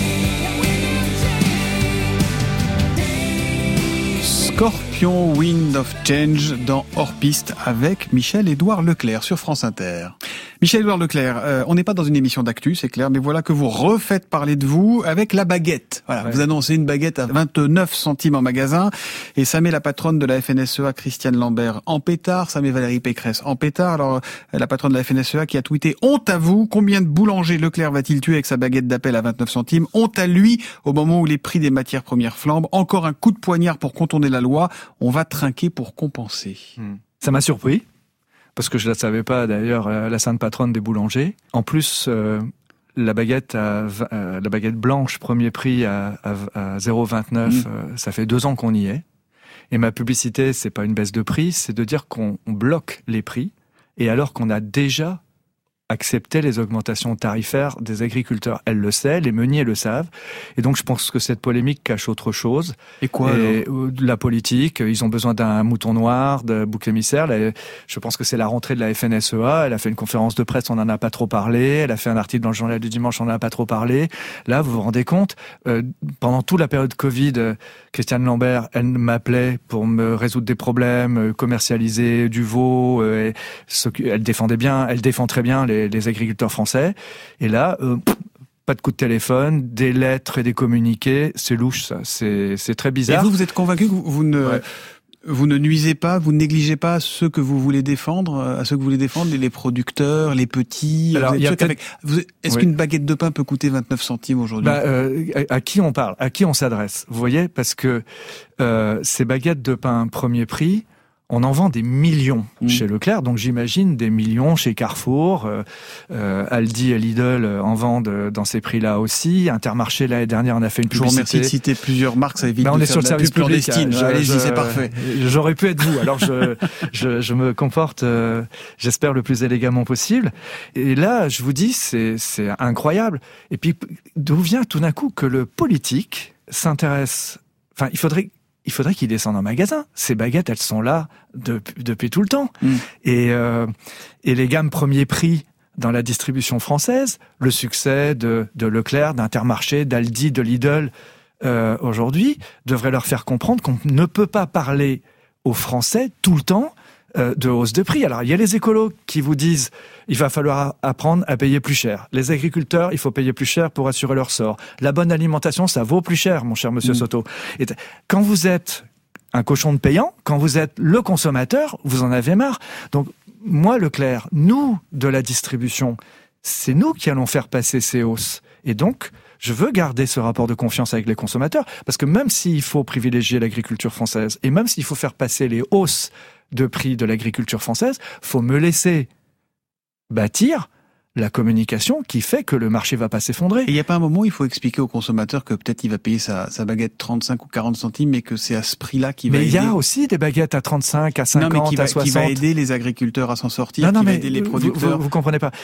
S10: change.
S1: Scorpion Wind of Change dans Hors Piste avec Michel-Édouard Leclerc sur France Inter. Michel-Édouard Leclerc, on n'est pas dans une émission d'actu, c'est clair, mais voilà que vous refaites parler de vous avec la baguette. Voilà,
S13: Ouais.
S1: Vous annoncez une baguette à 29 centimes en magasin, et ça met la patronne de la FNSEA, Christiane Lambert, en pétard, ça met Valérie Pécresse en pétard. Alors, la patronne de la FNSEA qui a tweeté « Honte à vous, combien de boulangers Leclerc va-t-il tuer avec sa baguette d'appel à 29 centimes ? Honte à lui, au moment où les prix des matières premières flambent. Encore un coup de poignard pour contourner la loi, on va trinquer pour compenser. »
S13: Ça m'a surpris, parce que je ne la savais pas d'ailleurs, la sainte patronne des boulangers. En plus, la baguette blanche premier prix à 0,29, ça fait 2 ans qu'on y est. Et ma publicité, c'est pas une baisse de prix, c'est de dire qu'on bloque les prix, et alors qu'on a déjà accepter les augmentations tarifaires des agriculteurs. Elle le sait, les meuniers le savent. Et donc, je pense que cette polémique cache autre chose.
S1: Et quoi,
S13: la politique, ils ont besoin d'un mouton noir, de bouc émissaire. Je pense que c'est la rentrée de la FNSEA. Elle a fait une conférence de presse, on n'en a pas trop parlé. Elle a fait un article dans le journal du dimanche, on n'en a pas trop parlé. Là, vous vous rendez compte, pendant toute la période Covid, Christiane Lambert, elle m'appelait pour me résoudre des problèmes, commercialiser du veau. Elle défend très bien les agriculteurs français. Et là, pas de coup de téléphone, des lettres et des communiqués, c'est louche ça, c'est très bizarre.
S1: Et vous êtes convaincu que vous ne nuisez pas, vous ne négligez pas ceux que vous voulez défendre, les producteurs, les petits.
S13: Alors,
S1: est-ce qu'une baguette de pain peut coûter 29 centimes aujourd'hui ?
S13: À qui on parle ? À qui on s'adresse ? Vous voyez, parce que ces baguettes de pain premier prix, on en vend des millions chez Leclerc, donc j'imagine des millions chez Carrefour, Aldi et Lidl en vendent dans ces prix-là aussi. Intermarché, l'année dernière, on a fait une publicité.
S1: Je vous remercie de citer plusieurs marques, ça évite
S13: on
S1: de
S13: est
S1: faire
S13: sur le
S1: de la
S13: service
S1: pub
S13: public,
S1: clandestine. Allez-y, c'est parfait.
S13: J'aurais pu être vous, alors je me comporte, j'espère, le plus élégamment possible. Et là, je vous dis, c'est incroyable. Et puis, d'où vient tout d'un coup que le politique s'intéresse... Enfin, il faudrait qu'ils descendent en magasin. Ces baguettes, elles sont là depuis tout le temps. Et les gammes premier prix dans la distribution française, le succès de Leclerc, d'Intermarché, d'Aldi, de Lidl, aujourd'hui, devrait leur faire comprendre qu'on ne peut pas parler aux Français tout le temps de hausse de prix. Alors, il y a les écolos qui vous disent il va falloir apprendre à payer plus cher. Les agriculteurs, il faut payer plus cher pour assurer leur sort. La bonne alimentation, ça vaut plus cher, mon cher monsieur Soto. Et quand vous êtes un cochon de payant, quand vous êtes le consommateur, vous en avez marre. Donc, moi, Leclerc, nous, de la distribution, c'est nous qui allons faire passer ces hausses. Et donc, je veux garder ce rapport de confiance avec les consommateurs, parce que même s'il faut privilégier l'agriculture française, et même s'il faut faire passer les hausses de prix de l'agriculture française, faut me laisser bâtir la communication qui fait que le marché va pas s'effondrer.
S1: Et il n'y a pas un moment où il faut expliquer au consommateur que peut-être il va payer sa baguette 35 ou 40 centimes, mais que c'est à ce prix-là qu'il va aider.
S13: Mais il y a aussi des baguettes à 35, à 50, à 60.
S1: Qui va aider les agriculteurs à s'en sortir, qui va aider les producteurs.
S13: Vous comprenez pas.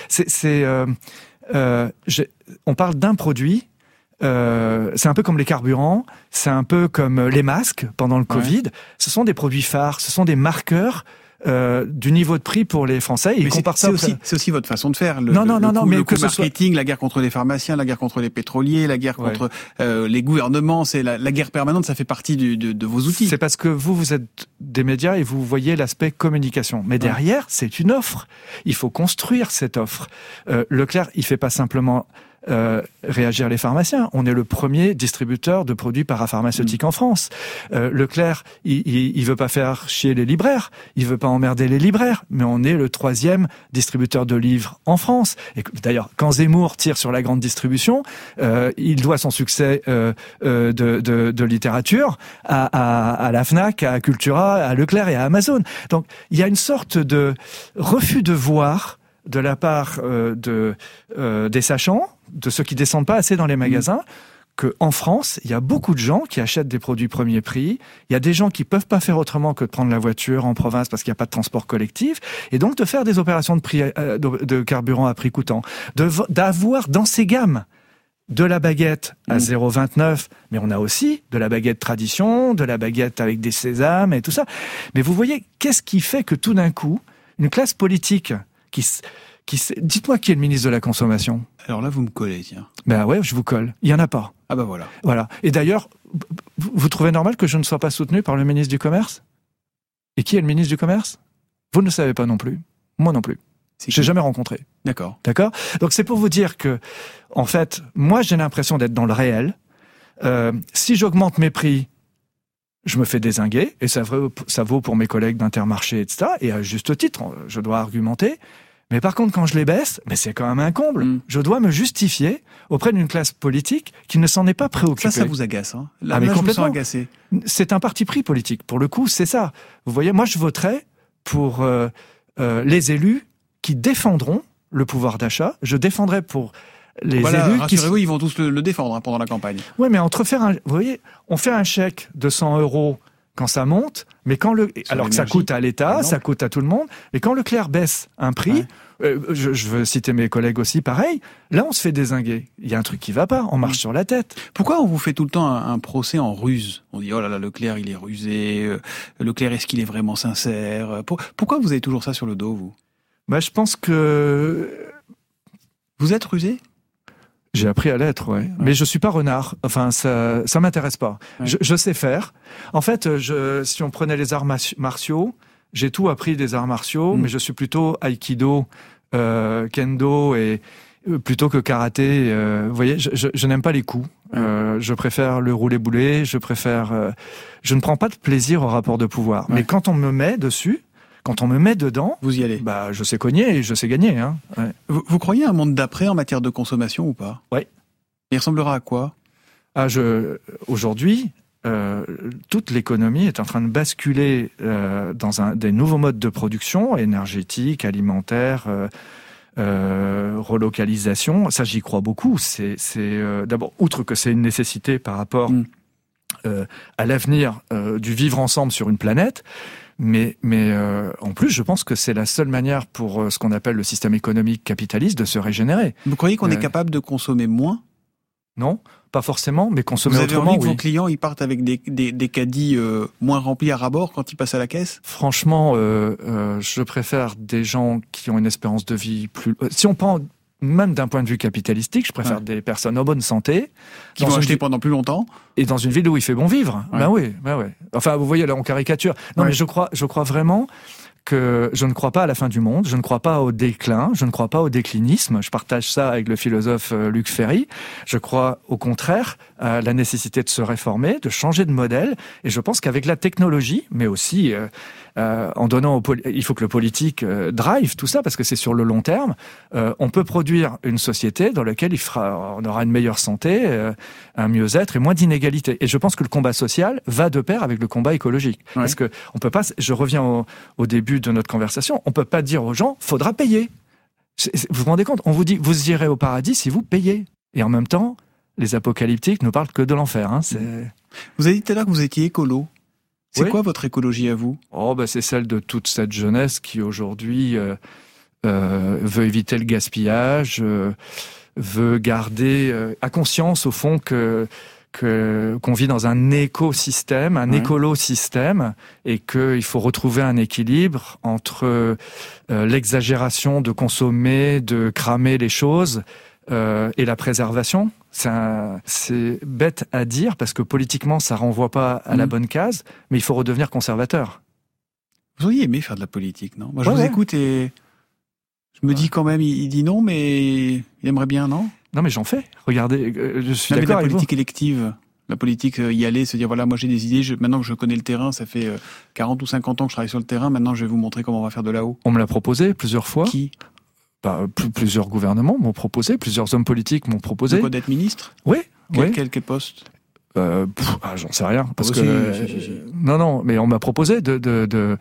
S13: On parle d'un produit. C'est un peu comme les carburants, c'est un peu comme les masques pendant le Covid. Ce sont des produits phares, ce sont des marqueurs du niveau de prix pour les Français.
S1: Mais c'est aussi votre façon de faire. Le coût marketing, la guerre contre les pharmaciens, la guerre contre les pétroliers, la guerre contre les gouvernements, c'est la guerre permanente, ça fait partie de vos outils.
S13: C'est parce que vous êtes des médias et vous voyez l'aspect communication. Mais derrière, c'est une offre. Il faut construire cette offre. Leclerc, il fait pas simplement réagir les pharmaciens. On est le premier distributeur de produits parapharmaceutiques en France. Leclerc, il veut pas faire chier les libraires, il veut pas emmerder les libraires, mais on est le 3e distributeur de livres en France. Et d'ailleurs, quand Zemmour tire sur la grande distribution, il doit son succès de littérature à la Fnac, à Cultura, à Leclerc et à Amazon. Donc, il y a une sorte de refus de voir de la part des sachants, de ceux qui descendent pas assez dans les magasins, qu'en France, il y a beaucoup de gens qui achètent des produits premier prix. Il y a des gens qui peuvent pas faire autrement que de prendre la voiture en province parce qu'il n'y a pas de transport collectif, et donc de faire des opérations de carburant à prix coûtant, d'avoir dans ces gammes de la baguette à 0,29, mais on a aussi de la baguette tradition, de la baguette avec des sésames et tout ça. Mais vous voyez, qu'est-ce qui fait que tout d'un coup, une classe politique dites-moi qui est le ministre de la Consommation.
S1: Alors là, vous me collez, tiens.
S13: Ben ouais, je vous colle. Il y en a pas.
S1: Ah ben voilà.
S13: Voilà. Et d'ailleurs, vous trouvez normal que je ne sois pas soutenu par le ministre du Commerce ? Et qui est le ministre du Commerce ? Vous ne le savez pas non plus. Moi non plus. Je l'ai jamais rencontré.
S1: D'accord.
S13: D'accord ? Donc c'est pour vous dire que, en fait, moi j'ai l'impression d'être dans le réel. Si j'augmente mes prix, je me fais dézinguer, et ça vaut pour mes collègues d'Intermarché, etc. Et à juste titre, je dois argumenter. Mais par contre, quand je les baisse, mais c'est quand même un comble. Je dois me justifier auprès d'une classe politique qui ne s'en est pas préoccupée.
S1: Ça vous agace, hein ? Là,
S13: mais
S1: je
S13: complètement.
S1: me sens agacé.
S13: C'est un parti pris politique. Pour le coup, c'est ça. Vous voyez, moi, je voterai pour les élus qui défendront le pouvoir d'achat. Je défendrai pour les élus
S1: rassurez-vous, ils vont tous le défendre pendant la campagne.
S13: Oui, mais vous voyez, on fait un chèque de 100 € quand ça monte, mais alors que ça coûte à l'État, ça coûte à tout le monde, et quand Leclerc baisse un prix, je veux citer mes collègues aussi, pareil, là on se fait dézinguer. Il y a un truc qui va pas, on marche sur la tête.
S1: Pourquoi on vous fait tout le temps un procès en ruse ? On dit, oh là là, Leclerc il est rusé, Leclerc est-ce qu'il est vraiment sincère ? Pourquoi vous avez toujours ça sur le dos, vous ?
S13: Je pense que...
S1: Vous êtes rusé ?
S13: J'ai appris à l'être, ouais. Mais je suis pas renard. Enfin, ça m'intéresse pas. Ouais. Je sais faire. En fait, si on prenait les arts martiaux, j'ai tout appris des arts martiaux, mais je suis plutôt aikido, kendo et plutôt que karaté. Vous voyez, je n'aime pas les coups. Je préfère le rouler-bouler. Je ne prends pas de plaisir au rapport de pouvoir. Ouais. Mais quand on me met dessus, quand on me met dedans,
S1: vous y allez.
S13: Je sais cogner et je sais gagner. Hein. Ouais.
S1: Vous croyez à un monde d'après en matière de consommation ou pas ?
S13: Oui.
S1: Il ressemblera à quoi ?
S13: Aujourd'hui, toute l'économie est en train de basculer dans des nouveaux modes de production, énergétique, alimentaire, relocalisation. Ça, j'y crois beaucoup. C'est d'abord, outre que c'est une nécessité par rapport à l'avenir du vivre ensemble sur une planète, mais en plus, je pense que c'est la seule manière pour ce qu'on appelle le système économique capitaliste de se régénérer.
S1: Vous croyez qu'on est capable de consommer moins ?
S13: Non, pas forcément, mais consommer autrement,
S1: Vous avez envie que vos clients ils partent avec des caddies moins remplis à ras-bord quand ils passent à la caisse ?
S13: Franchement, je préfère des gens qui ont une espérance de vie plus... Si on prend même d'un point de vue capitalistique, je préfère des personnes en bonne santé.
S1: Qui vont acheter pendant plus longtemps.
S13: Et dans une ville où il fait bon vivre. Ben oui. Enfin, vous voyez, là, on caricature. Non, mais je crois vraiment que je ne crois pas à la fin du monde, je ne crois pas au déclin, je ne crois pas au déclinisme. Je partage ça avec le philosophe Luc Ferry. Je crois au contraire à la nécessité de se réformer, de changer de modèle. Et je pense qu'avec la technologie, mais aussi en donnant il faut que le politique drive tout ça, parce que c'est sur le long terme, on peut produire une société dans laquelle on aura une meilleure santé, un mieux-être et moins d'inégalités. Et je pense que le combat social va de pair avec le combat écologique. Ouais. Parce que on peut pas, je reviens au début de notre conversation, on peut pas dire aux gens, faudra payer. Vous vous rendez compte? On vous dit, vous irez au paradis si vous payez. Et en même temps, les apocalyptiques ne parlent que de l'enfer. Hein,
S1: Vous avez dit tout à l'heure que vous étiez écolo. C'est quoi votre écologie à vous?
S13: C'est celle de toute cette jeunesse qui aujourd'hui veut éviter le gaspillage, veut garder, a conscience au fond qu'on vit dans un écosystème, un écolosystème, et qu'il faut retrouver un équilibre entre l'exagération de consommer, de cramer les choses, et la préservation. C'est bête à dire parce que politiquement ça renvoie pas à la bonne case, mais il faut redevenir conservateur.
S1: Vous auriez aimé faire de la politique, non? Moi je vous écoute et je me dis quand même, il dit non, mais il aimerait bien, non?
S13: Non mais j'en fais. Regardez, je suis d'accord avec vous.
S1: La politique élective, la politique y aller, se dire voilà, moi j'ai des idées, maintenant que je connais le terrain, ça fait 40 ou 50 ans que je travaille sur le terrain, maintenant je vais vous montrer comment on va faire de là-haut.
S13: On me l'a proposé plusieurs fois.
S1: Qui?
S13: Plusieurs gouvernements m'ont proposé, plusieurs hommes politiques m'ont proposé.
S1: De quoi, d'être ministre?
S13: Oui.
S1: Quel poste?
S13: J'en sais rien parce non, mais on m'a proposé d'être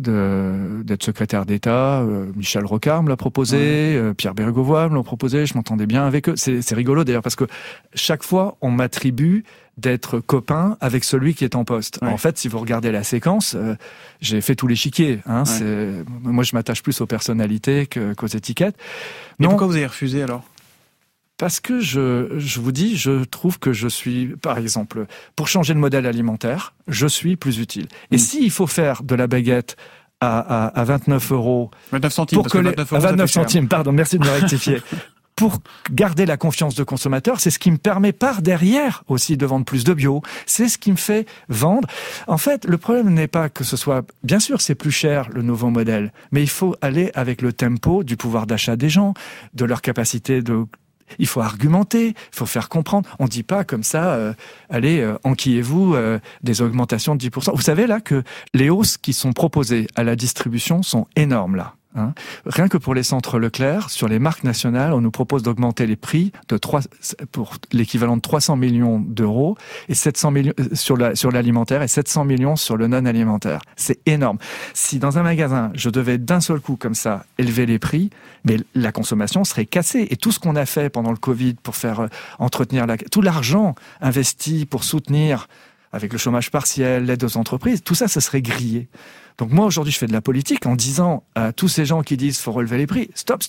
S13: secrétaire d'État. Michel Rocard me l'a proposé, Pierre Bérégovoy me l'a proposé. Je m'entendais bien avec eux. C'est rigolo d'ailleurs parce que chaque fois on m'attribue d'être copain avec celui qui est en poste. En fait, si vous regardez la séquence, j'ai fait tout l'échiquier. Hein, moi, je m'attache plus aux personnalités qu'aux étiquettes.
S1: Mais pourquoi vous avez refusé alors?
S13: Parce que je vous dis, je trouve que je suis, par exemple, pour changer le modèle alimentaire, je suis plus utile. Et s'il faut faire de la baguette à 29 euros...
S1: 29 centimes,
S13: parce que 29 euros, 29 centimes, pardon, merci de me rectifier. Pour garder la confiance de consommateur, c'est ce qui me permet par derrière aussi de vendre plus de bio. C'est ce qui me fait vendre. En fait, le problème n'est pas que ce soit... Bien sûr, c'est plus cher, le nouveau modèle, mais il faut aller avec le tempo du pouvoir d'achat des gens, de leur capacité de... Il faut argumenter, il faut faire comprendre. On ne dit pas comme ça, allez, enquillez-vous des augmentations de 10%. Vous savez là que les hausses qui sont proposées à la distribution sont énormes là. Hein. Rien que pour les centres Leclerc, sur les marques nationales, on nous propose d'augmenter les prix pour l'équivalent de 300 millions d'euros et 700 millions sur l'alimentaire et 700 millions sur le non alimentaire. C'est énorme. Si dans un magasin, je devais d'un seul coup comme ça élever les prix, mais la consommation serait cassée. Et tout ce qu'on a fait pendant le Covid pour faire entretenir tout l'argent investi pour soutenir avec le chômage partiel, l'aide aux entreprises, tout ça, ça serait grillé. Donc moi, aujourd'hui, je fais de la politique en disant à tous ces gens qui disent qu'il faut relever les prix, stop.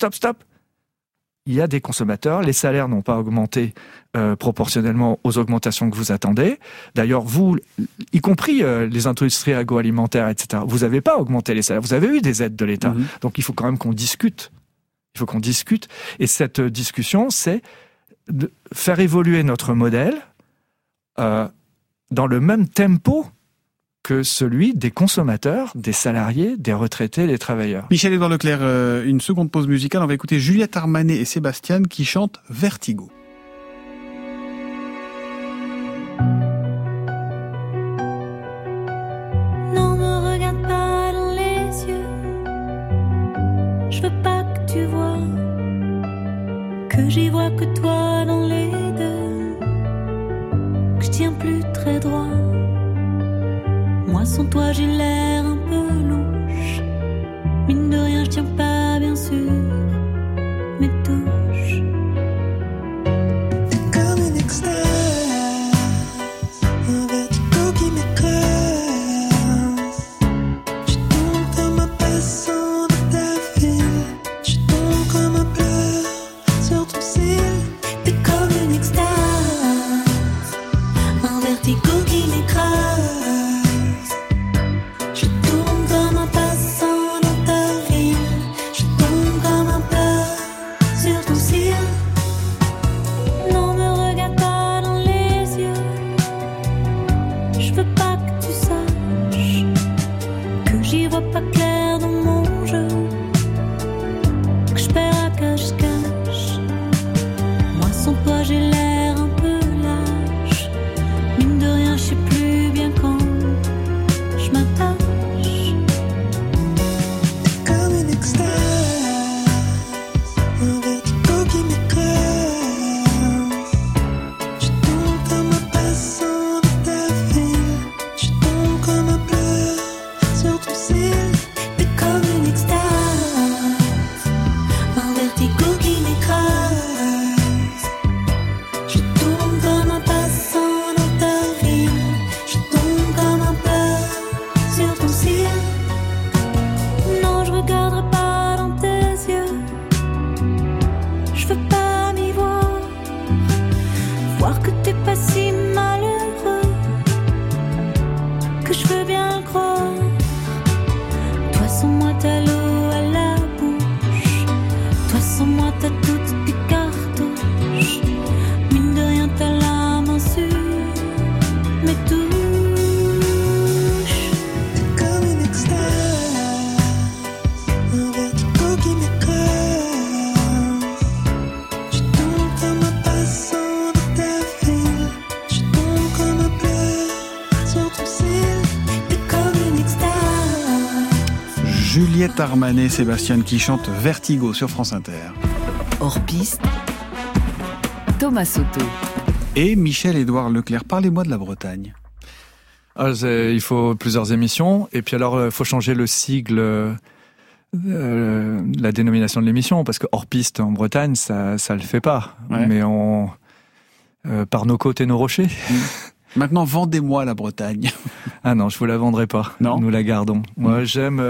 S13: Il y a des consommateurs, les salaires n'ont pas augmenté proportionnellement aux augmentations que vous attendez. D'ailleurs, vous, y compris les industries agroalimentaires, etc., vous n'avez pas augmenté les salaires, vous avez eu des aides de l'État. Donc il faut quand même qu'on discute. Il faut qu'on discute. Et cette discussion, c'est de faire évoluer notre modèle dans le même tempo que celui des consommateurs, des salariés, des retraités, des travailleurs.
S1: Michel-Édouard Leclerc, une seconde pause musicale. On va écouter Juliette Armanet et Sébastien qui chantent Vertigo.
S16: Non, me regarde pas dans les yeux. Je veux pas que tu vois que j'y vois que toi dans les deux. Que je tiens plus très droit. Moi sans toi j'ai l'air un peu louche. Mine de rien je tiens pas bien sûr mes touches.
S10: C'est comme une extase, un vertigo qui m'écrase. Je tombe comme un passant de ta ville. Je tombe comme un pleur sur ton cil.
S16: T'es comme une extase, un vertigo qui m'écrase.
S10: Sur ton cil.
S16: veux pas m'y voir, voir que t'es pas si malheureux, que je veux bien le croire. Toi sans moi t'as l'eau à la bouche, toi sans moi t'as toutes tes cartouches, mine de rien t'as la main sûre, mais touche.
S10: T'es comme une extase, un vertigo qui m'écrase. Je tombe comme un passant de ta ville, je tombe comme un pleur sur ton cil. T'es comme une extase.
S1: Juliette Armanet, Sébastien qui chante Vertigo sur France Inter.
S2: Hors piste, Thomas Soto.
S1: Et Michel-Édouard Leclerc, parlez-moi de la Bretagne.
S13: Il faut plusieurs émissions, et puis alors il faut changer le sigle, la dénomination de l'émission, parce que hors piste en Bretagne, ça le fait pas.
S1: Ouais.
S13: Mais par nos côtes et nos rochers.
S1: Maintenant, vendez-moi la Bretagne.
S13: Ah non, je vous la vendrai pas.
S1: Non.
S13: Nous la gardons. Moi, j'aime.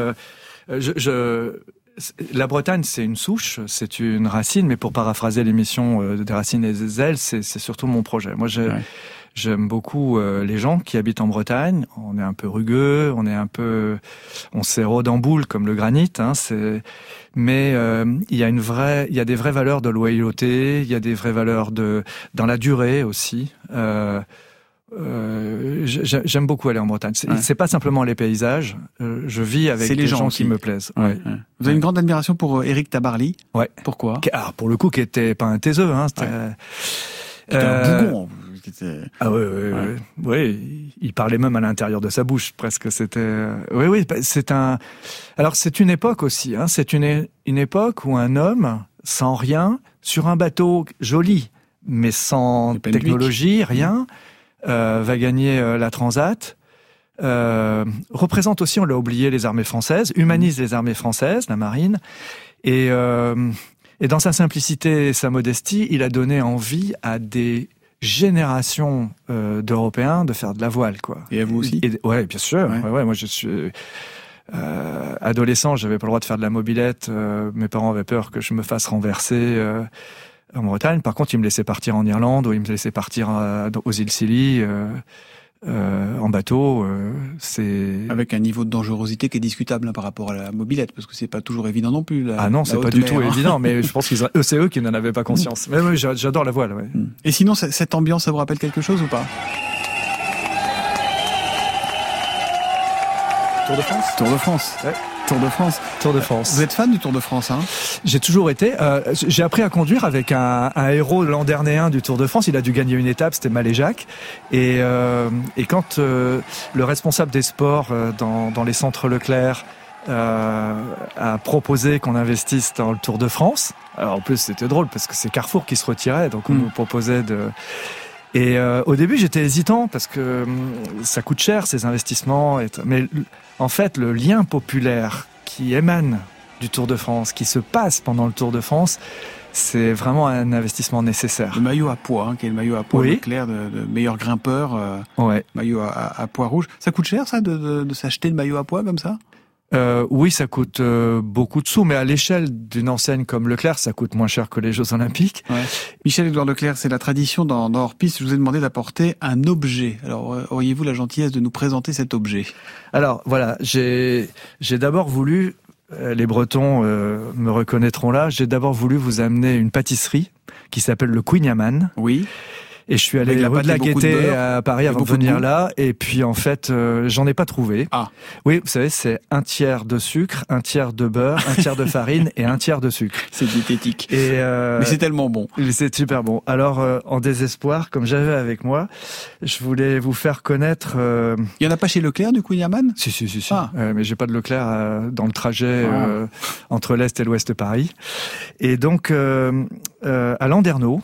S13: La Bretagne, c'est une souche, c'est une racine, mais pour paraphraser l'émission des racines et des ailes, c'est surtout mon projet. Moi, j'aime beaucoup les gens qui habitent en Bretagne. On est un peu rugueux, on s'érode en boule comme le granit. Mais il y a des vraies valeurs de loyauté, il y a des vraies valeurs dans la durée aussi. J'aime beaucoup aller en Bretagne. C'est pas simplement les paysages. Je vis avec des gens qui me plaisent. Ouais.
S1: Vous avez une grande admiration pour Éric Tabarly.
S13: Ouais.
S1: Pourquoi?
S13: Alors pour le coup, qui était pas un taiseux. C'était
S1: un bougon.
S13: Ah oui. Il parlait même à l'intérieur de sa bouche, presque. C'était. Oui. Alors c'est une époque aussi. C'est une époque où un homme sans rien sur un bateau joli, mais sans technologie, rien. Va gagner la Transat, représente aussi, on l'a oublié, les armées françaises, humanise les armées françaises, la marine, et dans sa simplicité et sa modestie, il a donné envie à des générations d'Européens de faire de la voile, quoi.
S1: Et à vous aussi?
S13: Ouais, bien sûr. Ouais, moi je suis adolescent, j'avais pas le droit de faire de la mobilette, mes parents avaient peur que je me fasse renverser en Bretagne. Par contre, ils me laissaient partir en Irlande, ou ils me laissaient partir aux îles Scilly en bateau.
S1: Avec un niveau de dangerosité qui est discutable par rapport à la mobilette, parce que c'est pas toujours évident non plus.
S13: Ah non, c'est pas du tout évident, mais je pense que c'est eux qui n'en avaient pas conscience. Mais oui, j'adore la voile. Ouais.
S1: Et sinon, cette ambiance, ça vous rappelle quelque chose ou pas?
S13: Tour de France.
S1: Tour de France.
S13: Ouais.
S1: Tour de France.
S13: Tour de France.
S1: Vous êtes fan du Tour de France, hein? J'ai
S13: toujours été. J'ai appris à conduire avec un héros landernérien du Tour de France. Il a dû gagner une étape, c'était Maléjac. Et quand le responsable des sports dans les centres Leclerc a proposé qu'on investisse dans le Tour de France, alors en plus c'était drôle parce que c'est Carrefour qui se retirait, donc on nous proposait de... Et au début, j'étais hésitant parce que ça coûte cher ces investissements. Mais en fait, le lien populaire qui émane du Tour de France, qui se passe pendant le Tour de France, c'est vraiment un investissement nécessaire.
S1: Le maillot à pois, qui est le maillot à pois Leclerc de meilleur grimpeur, maillot à pois rouge. Ça coûte cher, ça, de s'acheter le maillot à pois comme ça?
S13: Oui, ça coûte beaucoup de sous, mais à l'échelle d'une enseigne comme Leclerc, ça coûte moins cher que les Jeux Olympiques.
S1: Ouais. Michel-Édouard Leclerc, c'est la tradition dans Hors Piste. Je vous ai demandé d'apporter un objet. Alors, auriez-vous la gentillesse de nous présenter cet objet?
S13: Alors, voilà, j'ai d'abord voulu, les Bretons me reconnaîtront là, j'ai d'abord voulu vous amener une pâtisserie qui s'appelle le Queen-Yaman.
S1: Oui.
S13: Et je suis allé rue de la Gaîté à Paris avant de venir là. Et puis, en fait, j'en ai pas trouvé.
S1: Ah.
S13: Oui, vous savez, c'est 1/3 de sucre, 1/3 de beurre, 1/3 de farine et 1/3 de sucre.
S1: C'est diététique.
S13: Mais
S1: c'est tellement bon.
S13: C'est super bon. Alors, en désespoir, comme j'avais avec moi, je voulais vous faire connaître...
S1: Il y en a pas chez Leclerc, du Queen-Yaman?
S13: Si.
S1: Ah.
S13: Mais j'ai pas de Leclerc dans le trajet entre l'Est et l'Ouest de Paris. Et donc, à Landerneau,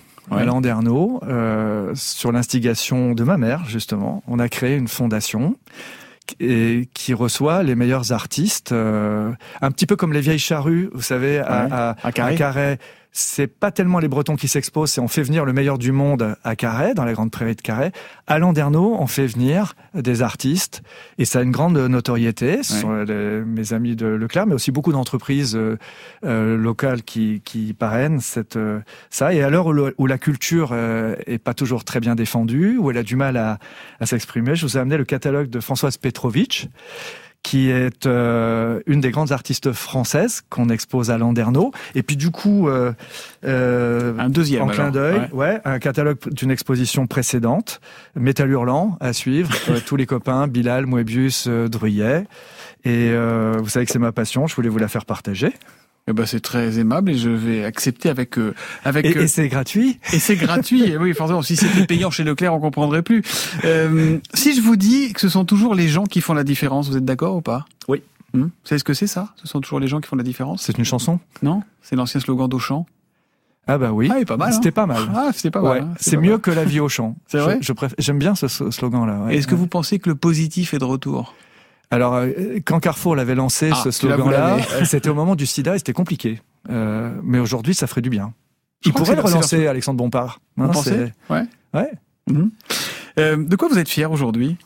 S13: sur l'instigation de ma mère, justement, on a créé une fondation qui reçoit les meilleurs artistes, un petit peu comme les vieilles charrues, vous savez, à Carhaix, c'est pas tellement les Bretons qui s'exposent, c'est on fait venir le meilleur du monde à Carhaix, dans la grande prairie de Carhaix. À Landerneau, on fait venir des artistes et ça a une grande notoriété. Ce sont mes amis de Leclerc, mais aussi beaucoup d'entreprises locales qui parrainent ça. Et à l'heure où la culture est pas toujours très bien défendue, où elle a du mal à s'exprimer, je vous ai amené le catalogue de Françoise Petrovitch, qui est une des grandes artistes françaises qu'on expose à Landerneau. Et puis du coup,
S1: un deuxième
S13: en clin d'œil, un catalogue d'une exposition précédente, Métal Hurlant à suivre, tous les copains, Bilal, Moebius, Druyet. Et vous savez que c'est ma passion, je voulais vous la faire partager.
S1: Eh ben, c'est très aimable et je vais accepter avec
S13: et c'est gratuit.
S1: Et c'est gratuit. Oui, forcément. Si c'était payant chez Leclerc, on comprendrait plus. Si je vous dis que ce sont toujours les gens qui font la différence, vous êtes d'accord ou pas?
S13: Oui.
S1: Vous savez ce que c'est ça? Ce sont toujours les gens qui font la différence?
S13: C'est une chanson?
S1: Non? C'est l'ancien slogan d'Auchan.
S13: Ah bah oui.
S1: Ah, pas mal.
S13: C'était pas mal.
S1: Ah, c'était pas mal.
S13: Ouais. C'est mieux que la vie au champ.
S1: C'est vrai.
S13: J'aime bien ce slogan-là. Ouais.
S1: Est-ce que vous pensez que le positif est de retour?
S13: Alors, quand Carrefour l'avait lancé, ce slogan-là, c'était au moment du sida et c'était compliqué. Mais aujourd'hui, ça ferait du bien. Il pourrait le relancer, Alexandre Bompard.
S1: Vous pensez? Ouais. De quoi vous êtes fier aujourd'hui?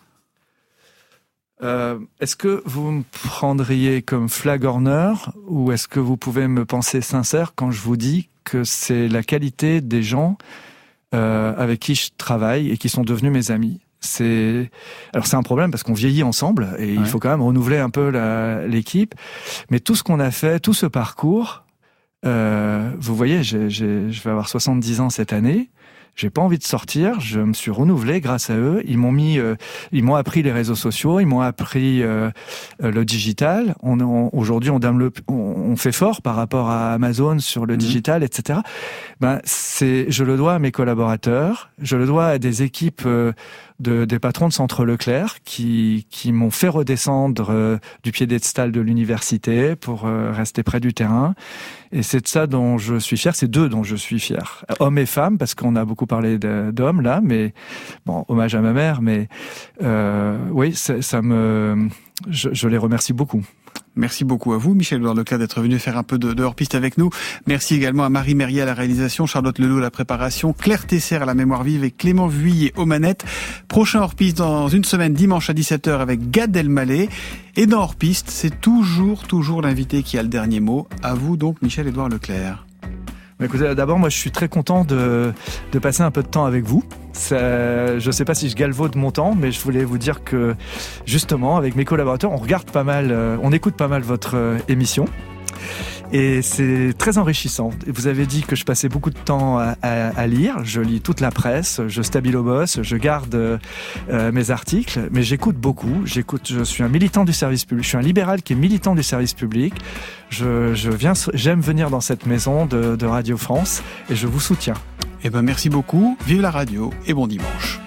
S13: Est-ce que vous me prendriez comme flag orner ou est-ce que vous pouvez me penser sincère quand je vous dis que c'est la qualité des gens avec qui je travaille et qui sont devenus mes amis? Alors c'est un problème parce qu'on vieillit ensemble et il faut quand même renouveler un peu l'équipe. Mais tout ce qu'on a fait, tout ce parcours, vous voyez, je vais avoir 70 ans cette année. J'ai pas envie de sortir. Je me suis renouvelé grâce à eux. Ils m'ont appris les réseaux sociaux. Ils m'ont appris le digital. Aujourd'hui, on fait fort par rapport à Amazon sur le digital, etc. Je le dois à mes collaborateurs. Je le dois à des équipes des patrons de Centre Leclerc qui m'ont fait redescendre du piédestal de l'université pour rester près du terrain. Et c'est de ça dont je suis fier. C'est d'eux dont je suis fier. Hommes et femmes, parce qu'on a beaucoup parlé d'hommes là, mais bon, hommage à ma mère. Mais oui, je les remercie beaucoup.
S1: Merci beaucoup à vous, Michel-Édouard Leclerc, d'être venu faire un peu de hors-piste avec nous. Merci également à Marie Merrier à la réalisation, Charlotte Lelot à la préparation, Claire Tesser à la mémoire vive et Clément Vuillet aux manettes. Prochain hors-piste dans une semaine, dimanche à 17h avec Gad Elmaleh. Et dans hors-piste, c'est toujours l'invité qui a le dernier mot. À vous donc, Michel-Édouard Leclerc.
S13: Écoutez, d'abord, moi, je suis très content de passer un peu de temps avec vous. Je ne sais pas si je galvaude mon temps, mais je voulais vous dire que, justement, avec mes collaborateurs, on écoute pas mal votre émission. Et c'est très enrichissant. Vous avez dit que je passais beaucoup de temps à lire. Je lis toute la presse, je stabilobosse, je garde mes articles, mais j'écoute beaucoup. Je suis un militant du service public. Je suis un libéral qui est militant du service public. J'aime venir dans cette maison de Radio France et je vous soutiens.
S1: Merci beaucoup. Vive la radio et bon dimanche.